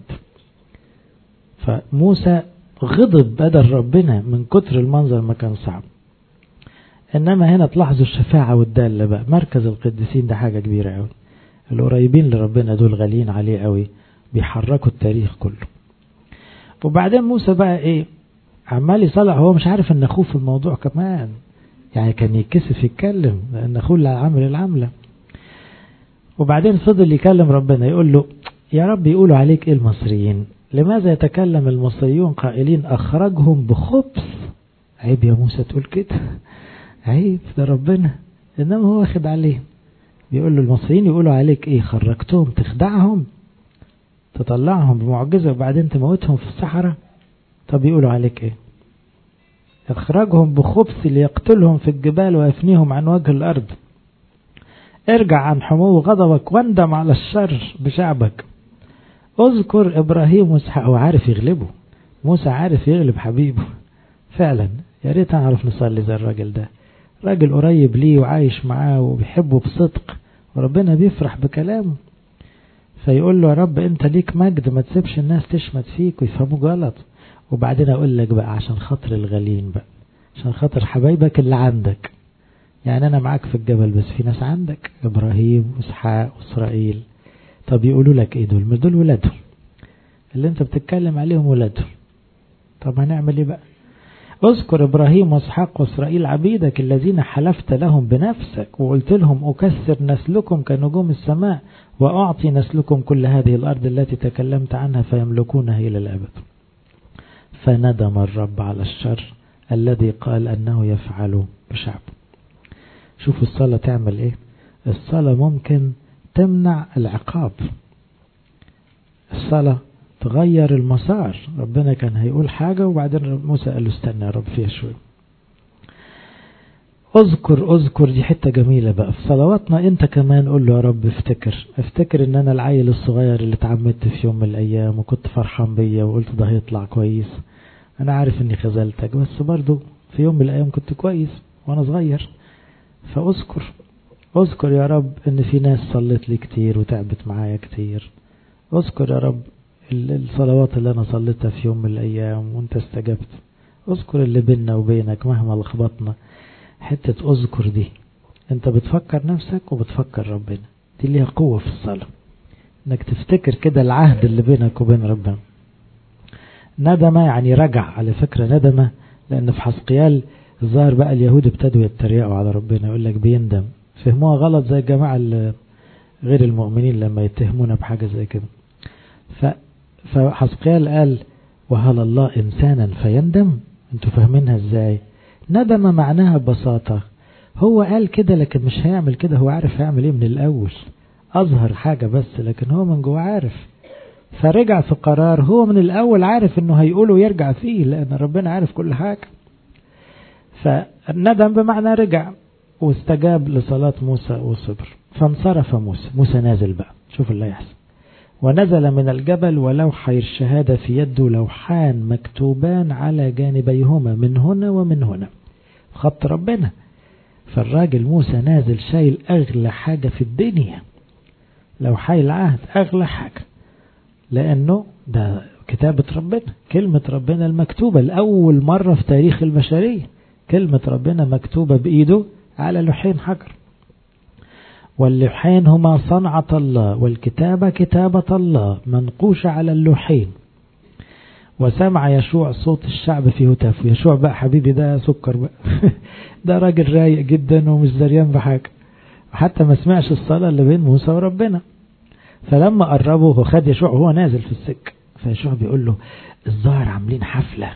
فموسى غضب بدل ربنا من كتر المنظر ما كان صعب. انما هنا تلاحظوا الشفاعة والدالة بقى. مركز القديسين ده حاجة كبيرة قوي. القريبين لربنا دول غاليين عليه قوي، بيحركوا التاريخ كله. وبعدين موسى بقى ايه؟ عمال يصلح، هو مش عارف ان اخوه في الموضوع كمان، يعني كان يتكسف يتكلم لان اخوه اللي عامل العملة. وبعدين فضل يكلم ربنا يقول له يا رب يقولوا عليك ايه المصريين؟ لماذا يتكلم المصريون قائلين اخرجهم بخبث؟ عيب يا موسى تقول كده، عيب، ده ربنا. انما هو واخد عليه، بيقول له المصريين يقولوا عليك ايه؟ خرجتهم تخدعهم، تطلعهم بمعجزة وبعدين تموتهم في الصحراء. طب يقولوا عليك ايه؟ اخرجهم بخبث ليقتلهم في الجبال ويفنيهم عن وجه الارض. ارجع عن حمو غضبك واندم على الشر بشعبك. اذكر ابراهيم واسحاق. هو عارف يغلبه، موسى عارف يغلب حبيبه فعلا. يا ريت نعرف نصلي زي الراجل ده، راجل قريب ليه وعايش معاه وبيحبه بصدق، وربنا بيفرح بكلامه. فيقول له يا رب انت ليك مجد، ما تسيبش الناس تشمت فيك ويفهموا غلط. وبعدين اقول لك بقى عشان خاطر الغالين بقى، عشان خاطر حبايبك اللي عندك. يعني انا معاك في الجبل بس في ناس عندك، ابراهيم واسحاق واسرائيل. طب يقولوا لك ايه؟ دول مش دول ولادهم اللي انت بتتكلم عليهم؟ ولادهم. طب هنعمل ايه بقى؟ اذكر ابراهيم واسحاق واسرائيل عبيدك الذين حلفت لهم بنفسك وقلت لهم اكسر نسلكم كنجوم السماء واعطي نسلكم كل هذه الارض التي تكلمت عنها فيملكونها الى الابد. فندم الرب على الشر الذي قال انه يفعله بشعبه. شوفوا الصلاة تعمل ايه. الصلاة ممكن تمنع العقاب، الصلاة تغير المسار. ربنا كان هيقول حاجة وبعدين موسى قال له استنى يا رب فيها شوية. اذكر دي حتة جميلة بقى في صلواتنا. انت كمان قول له يا رب افتكر ان انا العيل الصغير اللي اتعمدت في يوم من الايام وكنت فرحان بيا وقلت ده هيطلع كويس. انا عارف اني خذلتك بس برضو في يوم من الايام كنت كويس وانا صغير. فاذكر يا رب ان في ناس صلت لي كتير وتعبت معايا كتير. اذكر يا رب الصلوات اللي انا صليتها في يوم من الايام وانت استجبت. اذكر اللي بيننا وبينك مهما لخبطنا. حتة اذكر دي انت بتفكر نفسك وبتفكر ربنا، دي ليها قوة في الصلاة، انك تفتكر كده العهد اللي بينك وبين ربنا. ندمة يعني رجع، على فكرة ندمة لان في حزقيال الظاهر بقى اليهود ابتدوا يتريقوا على ربنا، يقول لك بيندم. فهموها غلط زي الجماعة غير المؤمنين لما يتهمونا بحاجة زي كده. فحزقيال قال وهل الله إنسانا فيندم؟ انتوا فاهمينها ازاي؟ ندم معناها ببساطة هو قال كده لكن مش هيعمل كده، هو عارف هيعمل ايه من الأول، أظهر حاجة بس لكن هو من جوه عارف. فرجع في قرار هو من الأول عارف انه هيقوله ويرجع فيه لأن ربنا عارف كل حاجة. فالندم بمعنى رجع واستجاب لصلاة موسى وصبر. فانصرف موسى نازل بقى. شوف اللي يحصل. ونزل من الجبل ولوحي الشهادة في يده، لوحان مكتوبان على جانبيهما من هنا ومن هنا، خط ربنا. فالراجل موسى نازل شايل أغلى حاجة في الدنيا، لوحي العهد، أغلى حاجة، لأنه ده كتابة ربنا، كلمة ربنا المكتوبة لأول مرة في تاريخ البشرية. كلمة ربنا مكتوبة بإيده على لوحين حجر. واللوحين هما صنعة الله، والكتابة كتابة الله منقوشة على اللوحين. وسمع يشوع صوت الشعب في هتاف. يشوع بقى حبيبي ده سكر بقى ده راجل رايق جدا ومش دريان بحاجة، وحتى ما سمعش الصلاة اللي بين موسى وربنا. فلما قربوا هو خد يشوع وهو نازل في السكة، فيشوع بيقول له الظاهر عاملين حفلة.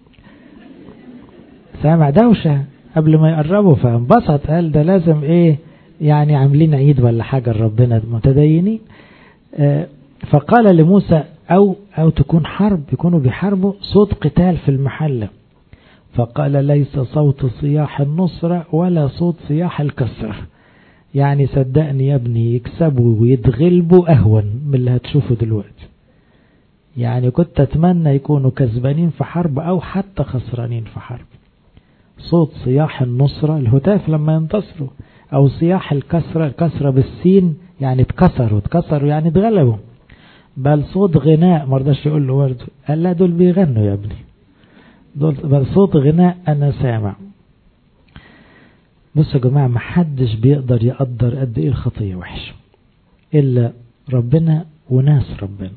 سامع دوشة قبل ما يقربوا فانبسط، قال ده لازم ايه يعني عاملين عيد ولا حاجة لربنا متدينين. فقال لموسى أو تكون حرب، يكونوا بيحاربوا، صوت قتال في المحلة. فقال ليس صوت صياح النصرة ولا صوت صياح الكسرة. يعني صدقني يا ابني يكسبوا ويتغلبوا أهون من اللي هتشوفه دلوقتي. يعني كنت أتمنى يكونوا كسبانين في حرب أو حتى خسرانين في حرب. صوت صياح النصرة الهتاف لما ينتصروا، أو صياح الكسرة، الكسرة بالسين يعني اتكسروا يعني اتغلبوا. بل صوت غناء، مرضاش يقول له برضه، قال لا دول بيغنوا يا ابني، دول بل صوت غناء أنا سامع. بصوا يا جماعة، محدش بيقدر يقدر قد ايه الخطية وحشة إلا ربنا وناس ربنا.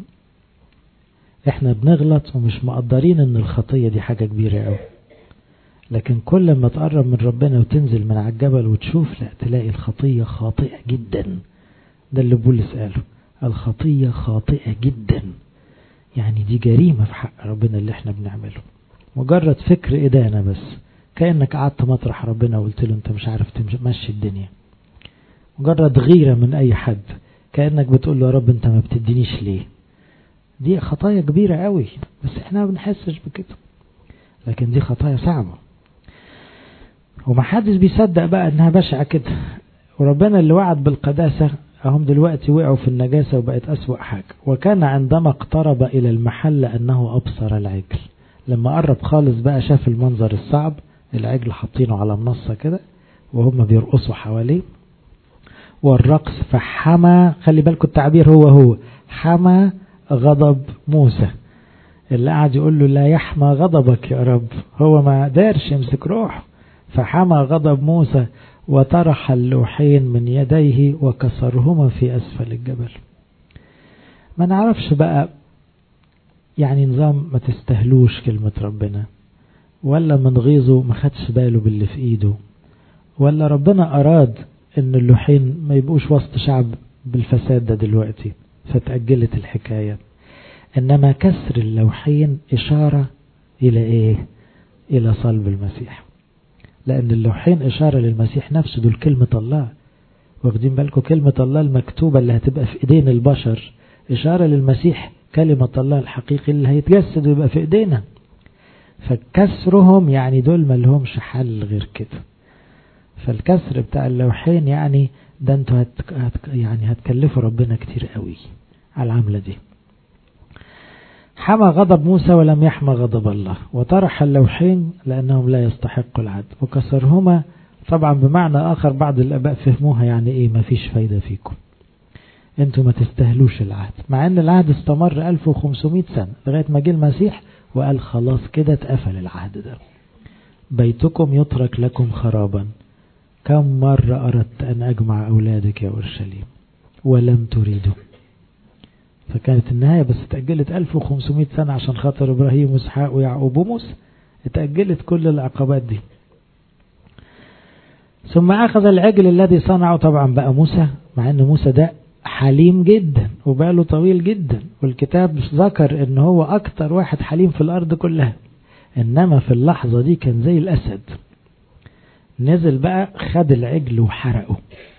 احنا بنغلط ومش مقدرين ان الخطية دي حاجة كبيرة قوي، لكن كل ما تقرب من ربنا وتنزل من على الجبل وتشوف، لا تلاقي الخطية خاطئة جدا. ده اللي بولس قاله، الخطية خاطئة جدا. يعني دي جريمة في حق ربنا اللي احنا بنعمله، مجرد فكر إدانة بس، كأنك قعدت مطرح ربنا وقلت له انت مش عارف تمشي الدنيا. مجرد غيرة من اي حد، كأنك بتقول له يا رب انت ما بتدينيش ليه. دي خطايا كبيرة قوي، بس احنا ما بنحسش بكده، لكن دي خطايا صعبة ومحدش بيصدق بقى انها بشعة كده. وربنا اللي وعد بالقداسة هم دلوقتي وقعوا في النجاسة وبقت أسوأ حاجة. وكان عندما اقترب إلى المحل أنه أبصر العجل. لما قرب خالص بقى شاف المنظر الصعب، العجل حاطينه على منصة كده وهم بيرقصوا حواليه، والرقص فحمى، خلي بالكم التعبير هو حمى غضب موسى. اللي قاعد يقول له لا يحمى غضبك يا رب، هو ما قدرش يمسك روحه. فحمى غضب موسى وطرح اللوحين من يديه وكسرهما في أسفل الجبل. ما نعرفش بقى يعني نظام ما تستهلوش كلمة ربنا، ولا من غيظه ما خدش باله باللي في ايده، ولا ربنا أراد ان اللوحين ما يبقوش وسط شعب بالفساد ده دلوقتي فتأجلت الحكاية. إنما كسر اللوحين إشارة إلى إيه؟ إلى صلب المسيح، لأن اللوحين إشارة للمسيح نفسه، دول كلمة الله. واخدين بالكم كلمة الله المكتوبة اللي هتبقى في إيدين البشر إشارة للمسيح، كلمة الله الحقيقي اللي هيتجسد ويبقى في إيدينا. فكسرهم يعني دول ما لهمش حل غير كده. فالكسر بتاع اللوحين يعني ده انتوا يعني هتكلفوا ربنا كتير قوي على العملة دي. حمى غضب موسى ولم يحمى غضب الله، وطرح اللوحين لأنهم لا يستحقوا العدل وكسرهما. طبعا بمعنى آخر بعض الآباء فهموها يعني إيه، ما فيش فايدة فيكم، انتوا ما تستهلوش العهد، مع ان العهد استمر 1500 سنة لغاية ما جه المسيح وقال خلاص كده اتقفل العهد ده. بيتكم يترك لكم خرابا، كم مرة أردت أن أجمع أولادك يا أورشليم ولم تريدوا. فكانت النهاية بس اتأجلت 1500 سنة عشان خاطر إبراهيم وإسحاق ويعقوب وموسى، اتأجلت كل العقبات دي. ثم أخذ العجل الذي صنعه. طبعا بقى موسى، مع أن موسى ده حليم جدا وباله طويل جدا، والكتاب ذكر أنه هو أكتر واحد حليم في الأرض كلها، إنما في اللحظة دي كان زي الأسد. نزل بقى خد العجل وحرقه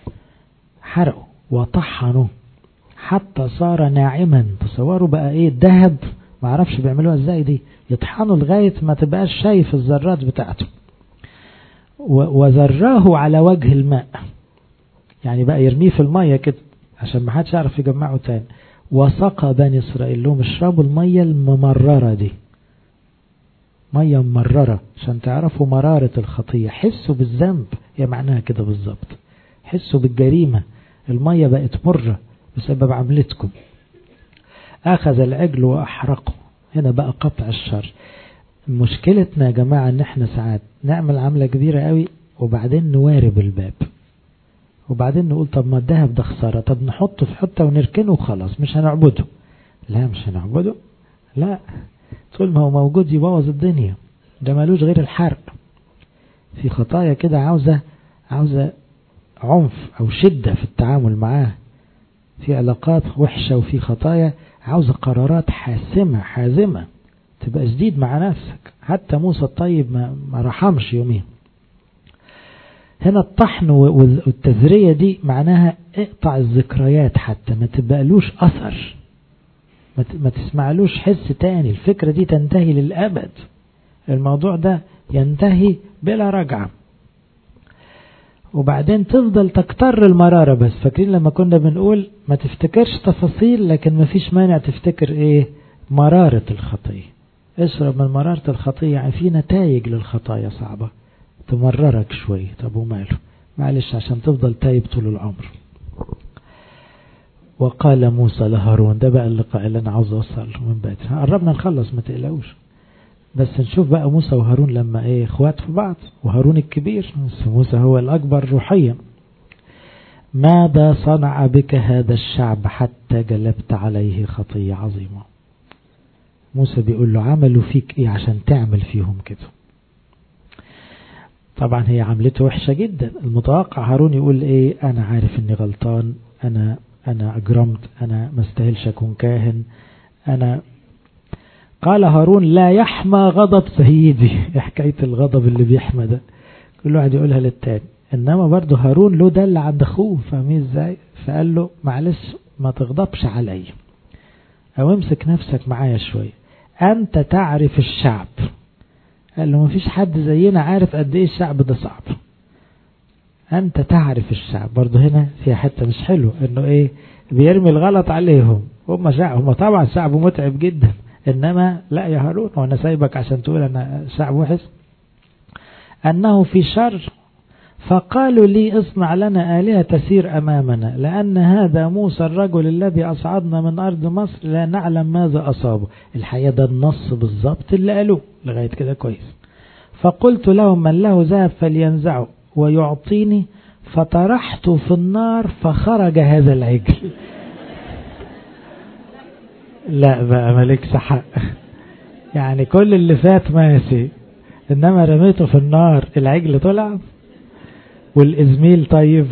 وطحنه حتى صار ناعما. تصوروا بقى ايه الذهب، معرفش بيعملوها ازاي دي، يطحنوا لغاية ما تبقاش شايف الذرات بتاعته. وذراه على وجه الماء، يعني بقى يرميه في المية كده عشان ما حدش يعرف يجمعه تاني. وسقى بني إسرائيل لهم اشربوا المية الممررة دي، مية ممررة عشان تعرفوا مرارة الخطية. حسوا بالذنب، يا معناها كده بالظبط، حسوا بالجريمة. المية بقت مرة بسبب عملتكم. أخذ العجل وأحرقه. هنا بقى قطع الشر. مشكلتنا يا جماعة ان احنا ساعات نعمل عملة كبيرة قوي وبعدين نوارب الباب، وبعدين نقول طب ما الذهب ده خسارة، طب نحطه في حتة ونركنه وخلاص مش هنعبده. لا مش هنعبده، لا، طول ما هو موجود يبوظ الدنيا، ده مالوش غير الحرق. في خطايا كده عاوزة عنف أو شدة في التعامل معاه، في علاقات وحشة، وفي خطايا عاوزة قرارات حازمة تبقى جديد مع نفسك. حتى موسى الطيب ما رحمش يومين. هنا الطحن والتذرية دي معناها اقطع الذكريات حتى ما تبقالوش أثر، ما تسمعلوش حس تاني، الفكرة دي تنتهي للأبد. الموضوع ده ينتهي بلا رجعة. وبعدين تفضل تكتر المرارة. بس فاكرين لما كنا بنقول ما تفتكرش تفاصيل، لكن ما فيش مانع تفتكر ايه؟ مرارة الخطية. اشرب من مرارة الخطية، يعني في نتائج للخطايا صعبة تمررك شوية. طب وماله، معلش عشان تفضل تايب طول العمر. وقال موسى لهارون، ده بقى اللقاء اللي انا عاوز اوصل من بدري، قربنا نخلص ما تقلقوش. بس نشوف بقى موسى وهارون لما ايه اخوات في بعض، وهارون الكبير بس موسى هو الاكبر روحيا. ماذا صنع بك هذا الشعب حتى جلبت عليه خطية عظيمة؟ موسى بيقول له عملوا فيك ايه عشان تعمل فيهم كده؟ طبعا هي عملته وحشة جدا. المتوقع هارون يقول ايه؟ انا عارف اني غلطان، انا اجرمت، انا ما استاهلش اكون كاهن. قال هارون لا يحمى غضب سيدي. حكاية الغضب اللي بيحمى ده كل واحد يقولها للتاني. انما برضه هارون له ده اللي عند اخوه، فاهمين ازاي؟ فقال له معلش ما تغضبش علي، او امسك نفسك معايا شوية، انت تعرف الشعب. قال له مفيش حد زينا عارف قد ايه الشعب ده صعب. انت تعرف الشعب. برضه هنا فيها حتة مش حلو، انه ايه؟ بيرمي الغلط عليهم. هم طبعا شعب متعب جدا، انما لا يا هارون، وانا سايبك عشان تقول انا شعب وحش؟ انه في شر، فقالوا لي اصنع لنا آلهة تسير امامنا، لان هذا موسى الرجل الذي اصعدنا من ارض مصر لا نعلم ماذا اصابه. الحقيقة ده النص بالضبط اللي قالوه لغاية كده كويس. فقلت لهم من له ذهب فلينزعه ويعطيني، فطرحت في النار فخرج هذا العجل. لا بقى مالكش حق. يعني كل اللي فات ماشي، انما رميته في النار العجل طلع، والازميل طيب،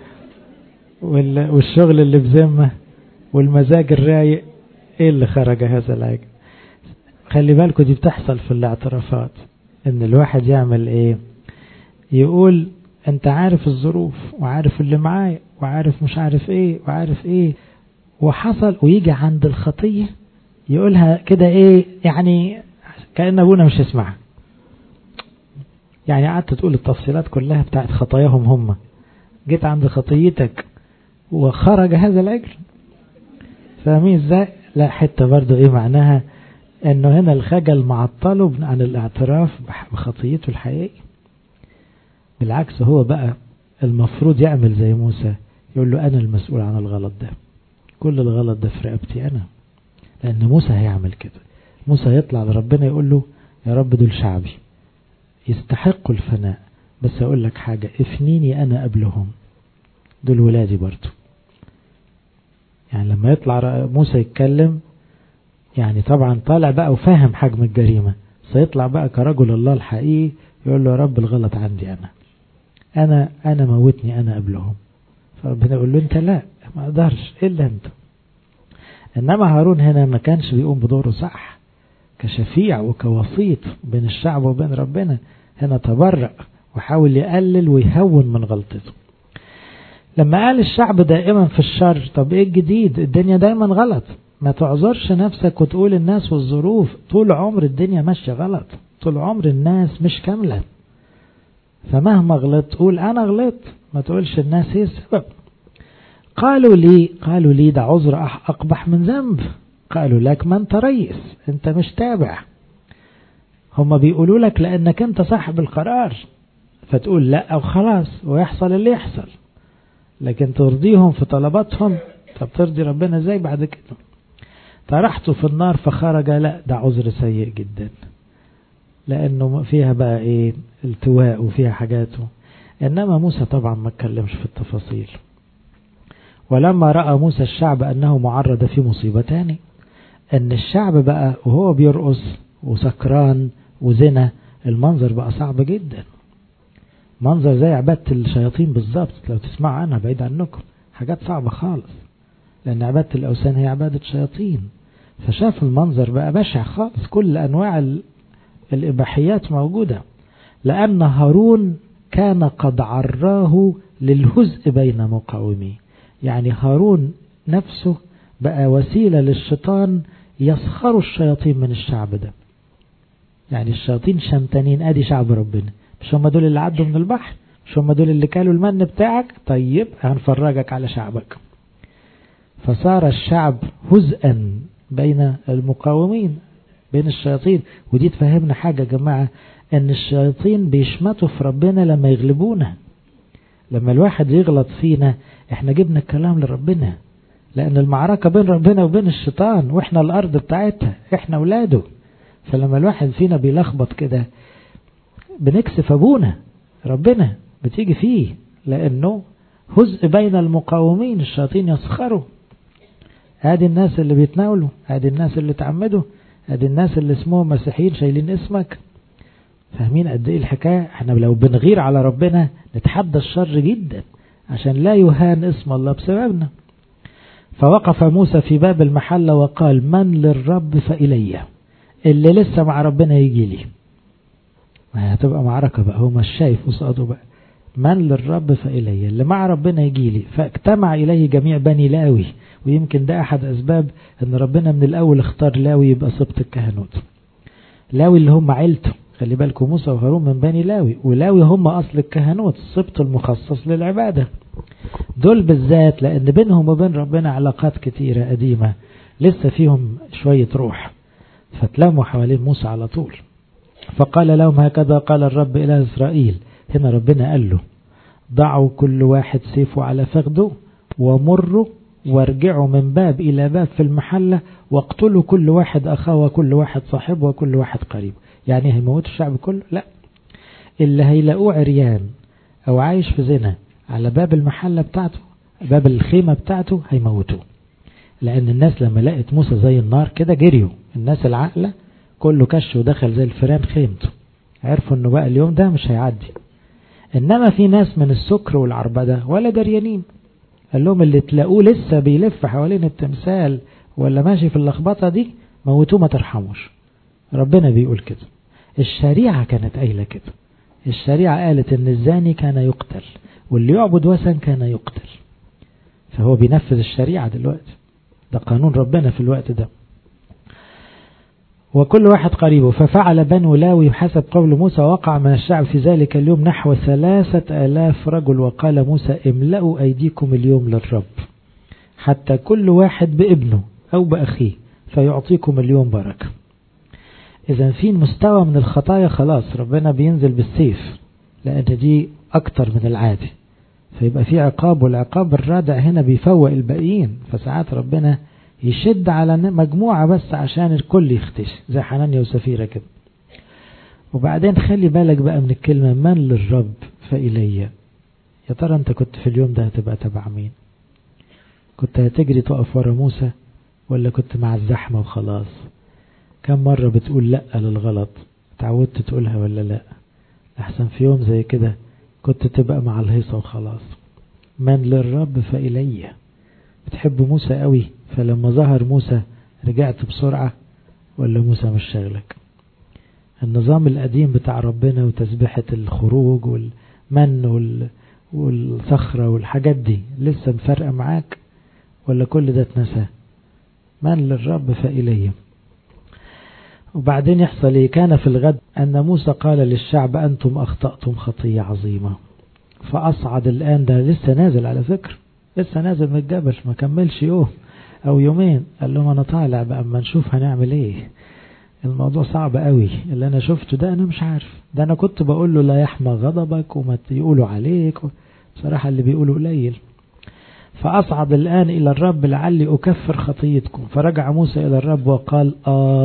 والشغل اللي بذمه، والمزاج الرايق، ايه اللي خرج هذا العجل؟ خلي بالكم دي بتحصل في الاعترافات، ان الواحد يعمل ايه؟ يقول انت عارف الظروف وعارف اللي معايا وعارف مش عارف ايه وعارف ايه وحصل، ويجي عند الخطية يقولها كده ايه؟ يعني كأن ابونا مش يسمعها. يعني قعدت تقول التفصيلات كلها بتاعت خطاياهم هم، جيت عند خطيتك وخرج هذا العجل. فاهمين ازاي؟ لا حتى برضو ايه معناها؟ انه هنا الخجل معطله عن الاعتراف بخطيته الحقيقية. بالعكس هو بقى المفروض يعمل زي موسى، يقول له انا المسؤول عن الغلط ده، كل الغلط ده في رقبتي انا. لان موسى هيعمل كده، موسى يطلع لربنا يقول له يا رب دول شعبي يستحقوا الفناء، بس اقول لك حاجة، افنيني انا قبلهم، دول ولادي برضو. يعني لما يطلع موسى يتكلم، يعني طبعا طالع بقى وفاهم حجم الجريمة، سيطلع بقى كرجل الله الحقيقي يقول له يا رب الغلط عندي انا موتني انا قبلهم. فربنا يقول له انت لا، ما اقدرش الا انت. انما هارون هنا ما كانش بيقوم بدوره صح كشفيع وكوسيط بين الشعب وبين ربنا. هنا تبرأ وحاول يقلل ويهون من غلطته. لما قال الشعب دائما في الشر، طب ايه الجديد؟ الدنيا دايما غلط. ما تعذرش نفسك وتقول الناس والظروف، طول عمر الدنيا ماشية غلط، طول عمر الناس مش كاملة. فمهما غلط قول انا غلط، ما تقولش الناس هي السبب. قالوا لي ده عذر اقبح من ذنب. قالوا لك ما انت ريس، انت مش تابع. هم بيقولوا لك لانك انت صاحب القرار، فتقول لا وخلاص ويحصل اللي يحصل، لكن ترضيهم في طلباتهم. طب ترضي ربنا ازاي بعد كده؟ طرحته في النار فخرج، لا ده عذر سيء جدا، لانه فيها بقى ايه؟ التواء وفيها حاجاته. انما موسى طبعا ما اتكلمش في التفاصيل. ولما رأى موسى الشعب انه معرض في مصيبتان، ان الشعب بقى وهو بيرقص وسكران وزنا، المنظر بقى صعب جدا، منظر زي عبادة الشياطين بالظبط. لو تسمعوا عنها بعيد عنكم، حاجات صعبة خالص، لأن عبادة الأوثان هي عبادة شياطين. فشاف المنظر بقى بشع خالص، كل أنواع الإباحيات موجودة، لأن هارون كان قد عراه للهزء بين مقاوميه. يعني هارون نفسه بقى وسيلة للشيطان يسخر الشياطين من الشعب ده. يعني الشياطين شمتانين، ادي شعب ربنا، مش هم دول اللي عدوا من البحر، مش هم دول اللي كالوا المن بتاعك، طيب هنفرجك على شعبك. فصار الشعب هزءا بين المقاومين، بين الشياطين. ودي تفهمنا حاجة يا جماعة، ان الشياطين بيشمتوا في ربنا لما يغلبونا. لما الواحد يغلط فينا احنا جبنا الكلام لربنا، لان المعركة بين ربنا وبين الشيطان، واحنا الارض بتاعتها، احنا اولاده. فلما الواحد فينا بيلخبط كده بنكسف ابونا ربنا، بتيجي فيه، لانه هزء بين المقاومين. الشياطين يسخروا، هذه الناس اللي بيتناولوا، هذه الناس اللي تعمدوا، هذه الناس اللي اسمهم مسيحيين شايلين اسمك. فاهمين قد ايه الحكاية؟ احنا لو بنغير على ربنا نتحدى الشر جدا عشان لا يهان اسم الله بسببنا. فوقف موسى في باب المحلة وقال: من للرب فإلي. اللي لسه مع ربنا يجي لي. ما هتبقى معركة بقى، هو مش شايف قصاده بقى. من للرب فإلي، اللي مع ربنا يجي لي. فاجتمع إليه جميع بني لاوي. ويمكن ده أحد أسباب أن ربنا من الأول اختار لاوي يبقى سبط الكهنوت. لاوي اللي هم عيلته، خلي بالكم موسى وهارون من بني لاوي، ولاوي هم أصل الكهنوت، السبط المخصص للعبادة. دول بالذات لأن بينهم وبين ربنا علاقات كتيرة قديمة، لسه فيهم شوية روح، فتلموا حوالين موسى على طول. فقال لهم: هكذا قال الرب إله إسرائيل. هنا ربنا قال له: ضعوا كل واحد سيفه على فخده، ومروا وارجعوا من باب إلى باب في المحلة، واقتلوا كل واحد أخاه وكل واحد صاحبه وكل واحد قريب. يعني هيموتوا الشعب كله؟ لا، اللي هيلاقوه عريان أو عايش في زنا على باب المحلة بتاعته، باب الخيمة بتاعته، هيموتوه. لأن الناس لما لقت موسى زي النار كده جريوا، الناس العاقلة كله كش ودخل زي الفيران خيمته، عرفوا انه بقى اليوم ده مش هيعدي. انما في ناس من السكر والعربدة ولا دريانين، قال لهم: اللي تلاقوه لسه بيلف حوالين التمثال ولا ماشي في اللخبطة دي موتوه، ما ترحموش. ربنا بيقول كده، الشريعة كانت قايلة كده. الشريعة قالت ان الزاني كان يقتل، واللي يعبد وثن كان يقتل. فهو بينفذ الشريعة دلوقتي، ده قانون ربنا في الوقت ده. وكل واحد قريبه. ففعل بنو لاوي حسب قول موسى، وقع من الشعب في ذلك اليوم نحو 3000 رجل. وقال موسى: املأوا أيديكم اليوم للرب، حتى كل واحد بابنه أو بأخيه، فيعطيكم اليوم بركة. إذا في مستوى من الخطايا خلاص ربنا بينزل بالسيف، لأن دي أكتر من العادي، فيبقى في عقاب، والعقاب الرادع هنا بيفوق الباقيين. فساعات ربنا يشد على مجموعة بس عشان الكل يختش، زي حنانيا وسفيرة كده. وبعدين خلي بالك بقى من الكلمة: من للرب فإلي. يا ترى انت كنت في اليوم ده هتبقى تبع مين؟ كنت هتجري تقف ورا موسى، ولا كنت مع الزحمة وخلاص؟ كم مرة بتقول لأ للغلط؟ تعودت تقولها ولا لأ؟ أحسن في يوم زي كده كنت تبقى مع الهيصة وخلاص. من للرب فإلي. بتحب موسى قوي، فلما ظهر موسى رجعت بسرعة، ولا موسى مش شغلك؟ النظام القديم بتاع ربنا وتسبيحة الخروج والمن والصخرة والحاجات دي لسه مفرقة معاك، ولا كل ده اتنسى؟ من للرب فإليه. وبعدين يحصل ايه؟ كان في الغد أن موسى قال للشعب: أنتم أخطأتم خطية عظيمة. فأصعد الآن، ده لسه نازل على فكرة، لسه نازل من الجبل، ما كملش يوم أو يومين. قال لهم: أنا طالع بقى أما نشوف هنعمل ايه. الموضوع صعب قوي اللي أنا شفته ده، أنا مش عارف. ده أنا كنت بقول له: لا يحمى غضبك وما يقولوا عليك. بصراحة اللي بيقولوا قليل. فأصعد الآن إلى الرب لعلي أكفر خطيتكم. فرجع موسى إلى الرب وقال: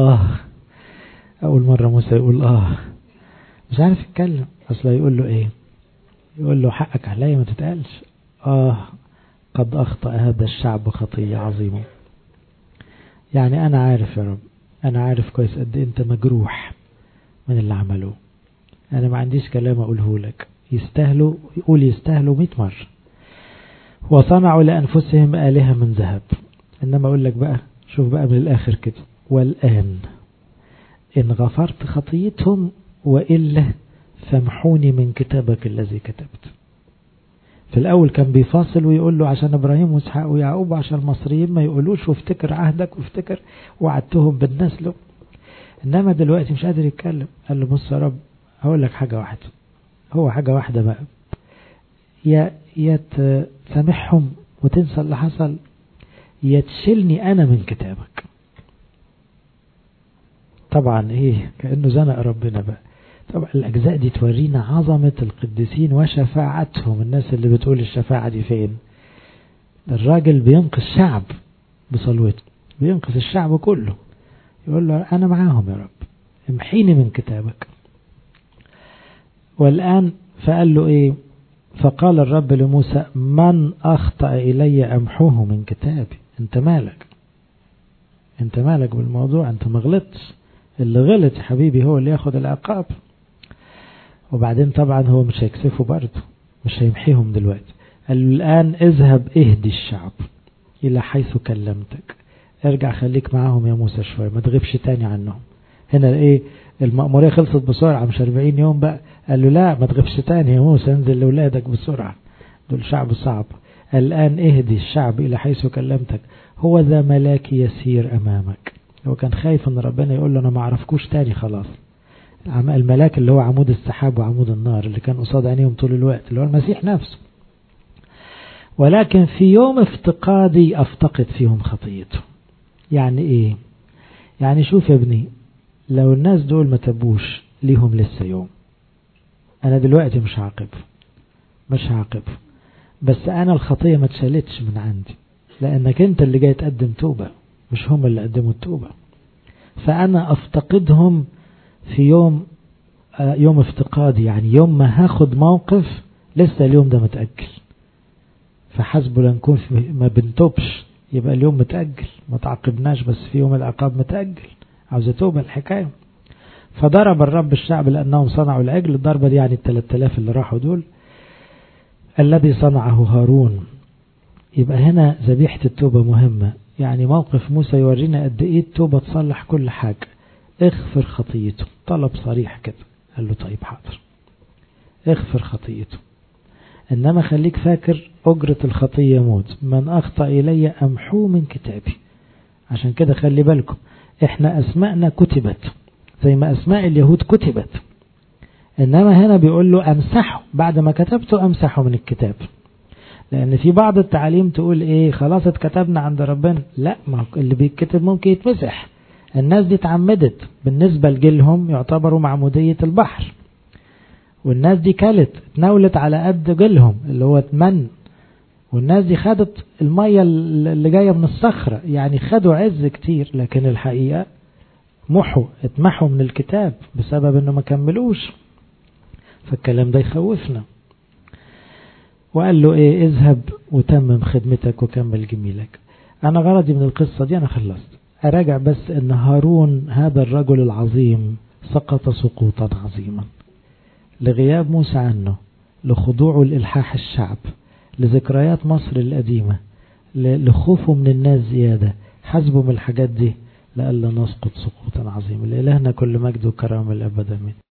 أول مرة موسى يقول مش عارف يتكلم. أصلا يقول له إيه؟ يقول له: حقك عليا ما تتقالش. قد أخطأ هذا الشعب خطية عظيمة. يعني أنا عارف يا رب، أنا عارف كويس قد أنت مجروح من اللي عملوه. أنا ما عنديش كلام أقوله لك، يستاهلوا، يقول يستاهلوا 100 مرة. وصنعوا لأنفسهم آلهة من ذهب. إنما أقول لك بقى، شوف بقى من الآخر كده: والآن إن غفرت خطيتهم، وإلا فامحوني من كتابك الذي كتبت. في الأول كان بيفاصل ويقول له عشان إبراهيم وإسحاق ويعقوب، عشان المصريين ما يقولوش وافتكر عهدك وافتكر وعدتهم بالنسل. إنما دلوقتي مش قادر يتكلم. قال له بص يا رب هقول لك حاجة واحدة، هو حاجة واحدة بقى، يا تسامحهم وتنسى اللي حصل، يا تشيلني أنا من كتابك. طبعا إيه كأنه زنق ربنا بقى. طبعا الأجزاء دي تورينا عظمة القديسين وشفاعتهم. الناس اللي بتقول الشفاعة دي فين؟ الراجل بينقذ شعب بصلوته، بينقذ الشعب كله، يقول له أنا معاهم يا رب امحيني من كتابك. والآن فقال له إيه؟ فقال الرب لموسى من أخطأ إلي أمحوه من كتابي. أنت مالك؟ أنت مالك بالموضوع؟ أنت ما غلطتش، اللي غلط يا حبيبي هو اللي ياخد العقاب. وبعدين طبعا هو مش هيكسفه برضه، مش هيمحيهم دلوقتي. قال له الآن اذهب اهدي الشعب إلى حيث كلمتك. ارجع خليك معاهم يا موسى شوية، ما تغيبش تاني عنهم. هنا ايه المأمورية خلصت بسرعة مش 40 يوم بقى. قال له لا ما تغيبش تاني يا موسى، انزل لأولادك بسرعة، دول شعب صعب. الآن اهدي الشعب إلى حيث كلمتك، هو ذا ملاك يسير أمامك. هو كان خايف ان ربنا يقول له انا ما اعرفكوش تاني خلاص. الملاك اللي هو عمود السحاب وعمود النار اللي كان قصاد عينيهم طول الوقت، اللي هو المسيح نفسه. ولكن في يوم افتقادي افتقد فيهم خطيته. يعني ايه؟ يعني شوف يا ابني، لو الناس دول ما تبوش ليهم لسه يوم، انا دلوقتي مش هعاقب، بس انا الخطية ما اتشالتش من عندي، لانك انت اللي جاي تقدم توبة مش هم اللي قدموا التوبة. فانا افتقدهم في يوم افتقادي، يعني يوم ما هاخد موقف لسه اليوم ده متأجل. فحسبه لنكون ما بنتوبش يبقى اليوم متأجل، ما تعاقبناش بس في يوم العقاب متأجل، عاوزة توبة الحكاية. فضرب الرب الشعب لأنهم صنعوا العجل. الضربة دي يعني 3000 اللي راحوا دول الذي صنعه هارون. يبقى هنا ذبيحة التوبة مهمة. يعني موقف موسى يورينا قد ايه التوبة تصلح كل حاجة. اغفر خطيته، طلب صريح كده. قال له طيب حاضر اغفر خطيته، انما خليك فاكر اجرة الخطية موت، من اخطأ الي امحوه من كتابي. عشان كده خلي بالكم احنا اسماءنا كتبت زي ما اسماء اليهود كتبت، انما هنا بيقول له امسحه، بعد ما كتبته امسحه من الكتاب. لان في بعض التعاليم تقول ايه خلاص اتكتبنا عند ربنا، لا، ما اللي بيتكتب ممكن يتمسح. الناس دي اتعمدت، بالنسبة لجيلهم يعتبروا معمودية البحر، والناس دي كلت اتناولت على قد جيلهم اللي هو اتمن، والناس دي خدت المية اللي جاية من الصخرة، يعني خدوا عز كتير، لكن الحقيقة اتمحوا من الكتاب بسبب انه ما كملوش. فالكلام ده يخوفنا. وقال له ايه؟ اذهب وتمم خدمتك وكمل جميلك. انا غرضي من القصة دي انا خلصت، اراجع بس ان هارون هذا الرجل العظيم سقط سقوطا عظيما لغياب موسى عنه، لخضوعه لإلحاح الشعب، لذكريات مصر القديمة، لخوفه من الناس زيادة. حسبوا من الحاجات دي لألا نسقط سقوطا عظيما. لإلهنا كل مجد وكرامة الأبد آمين.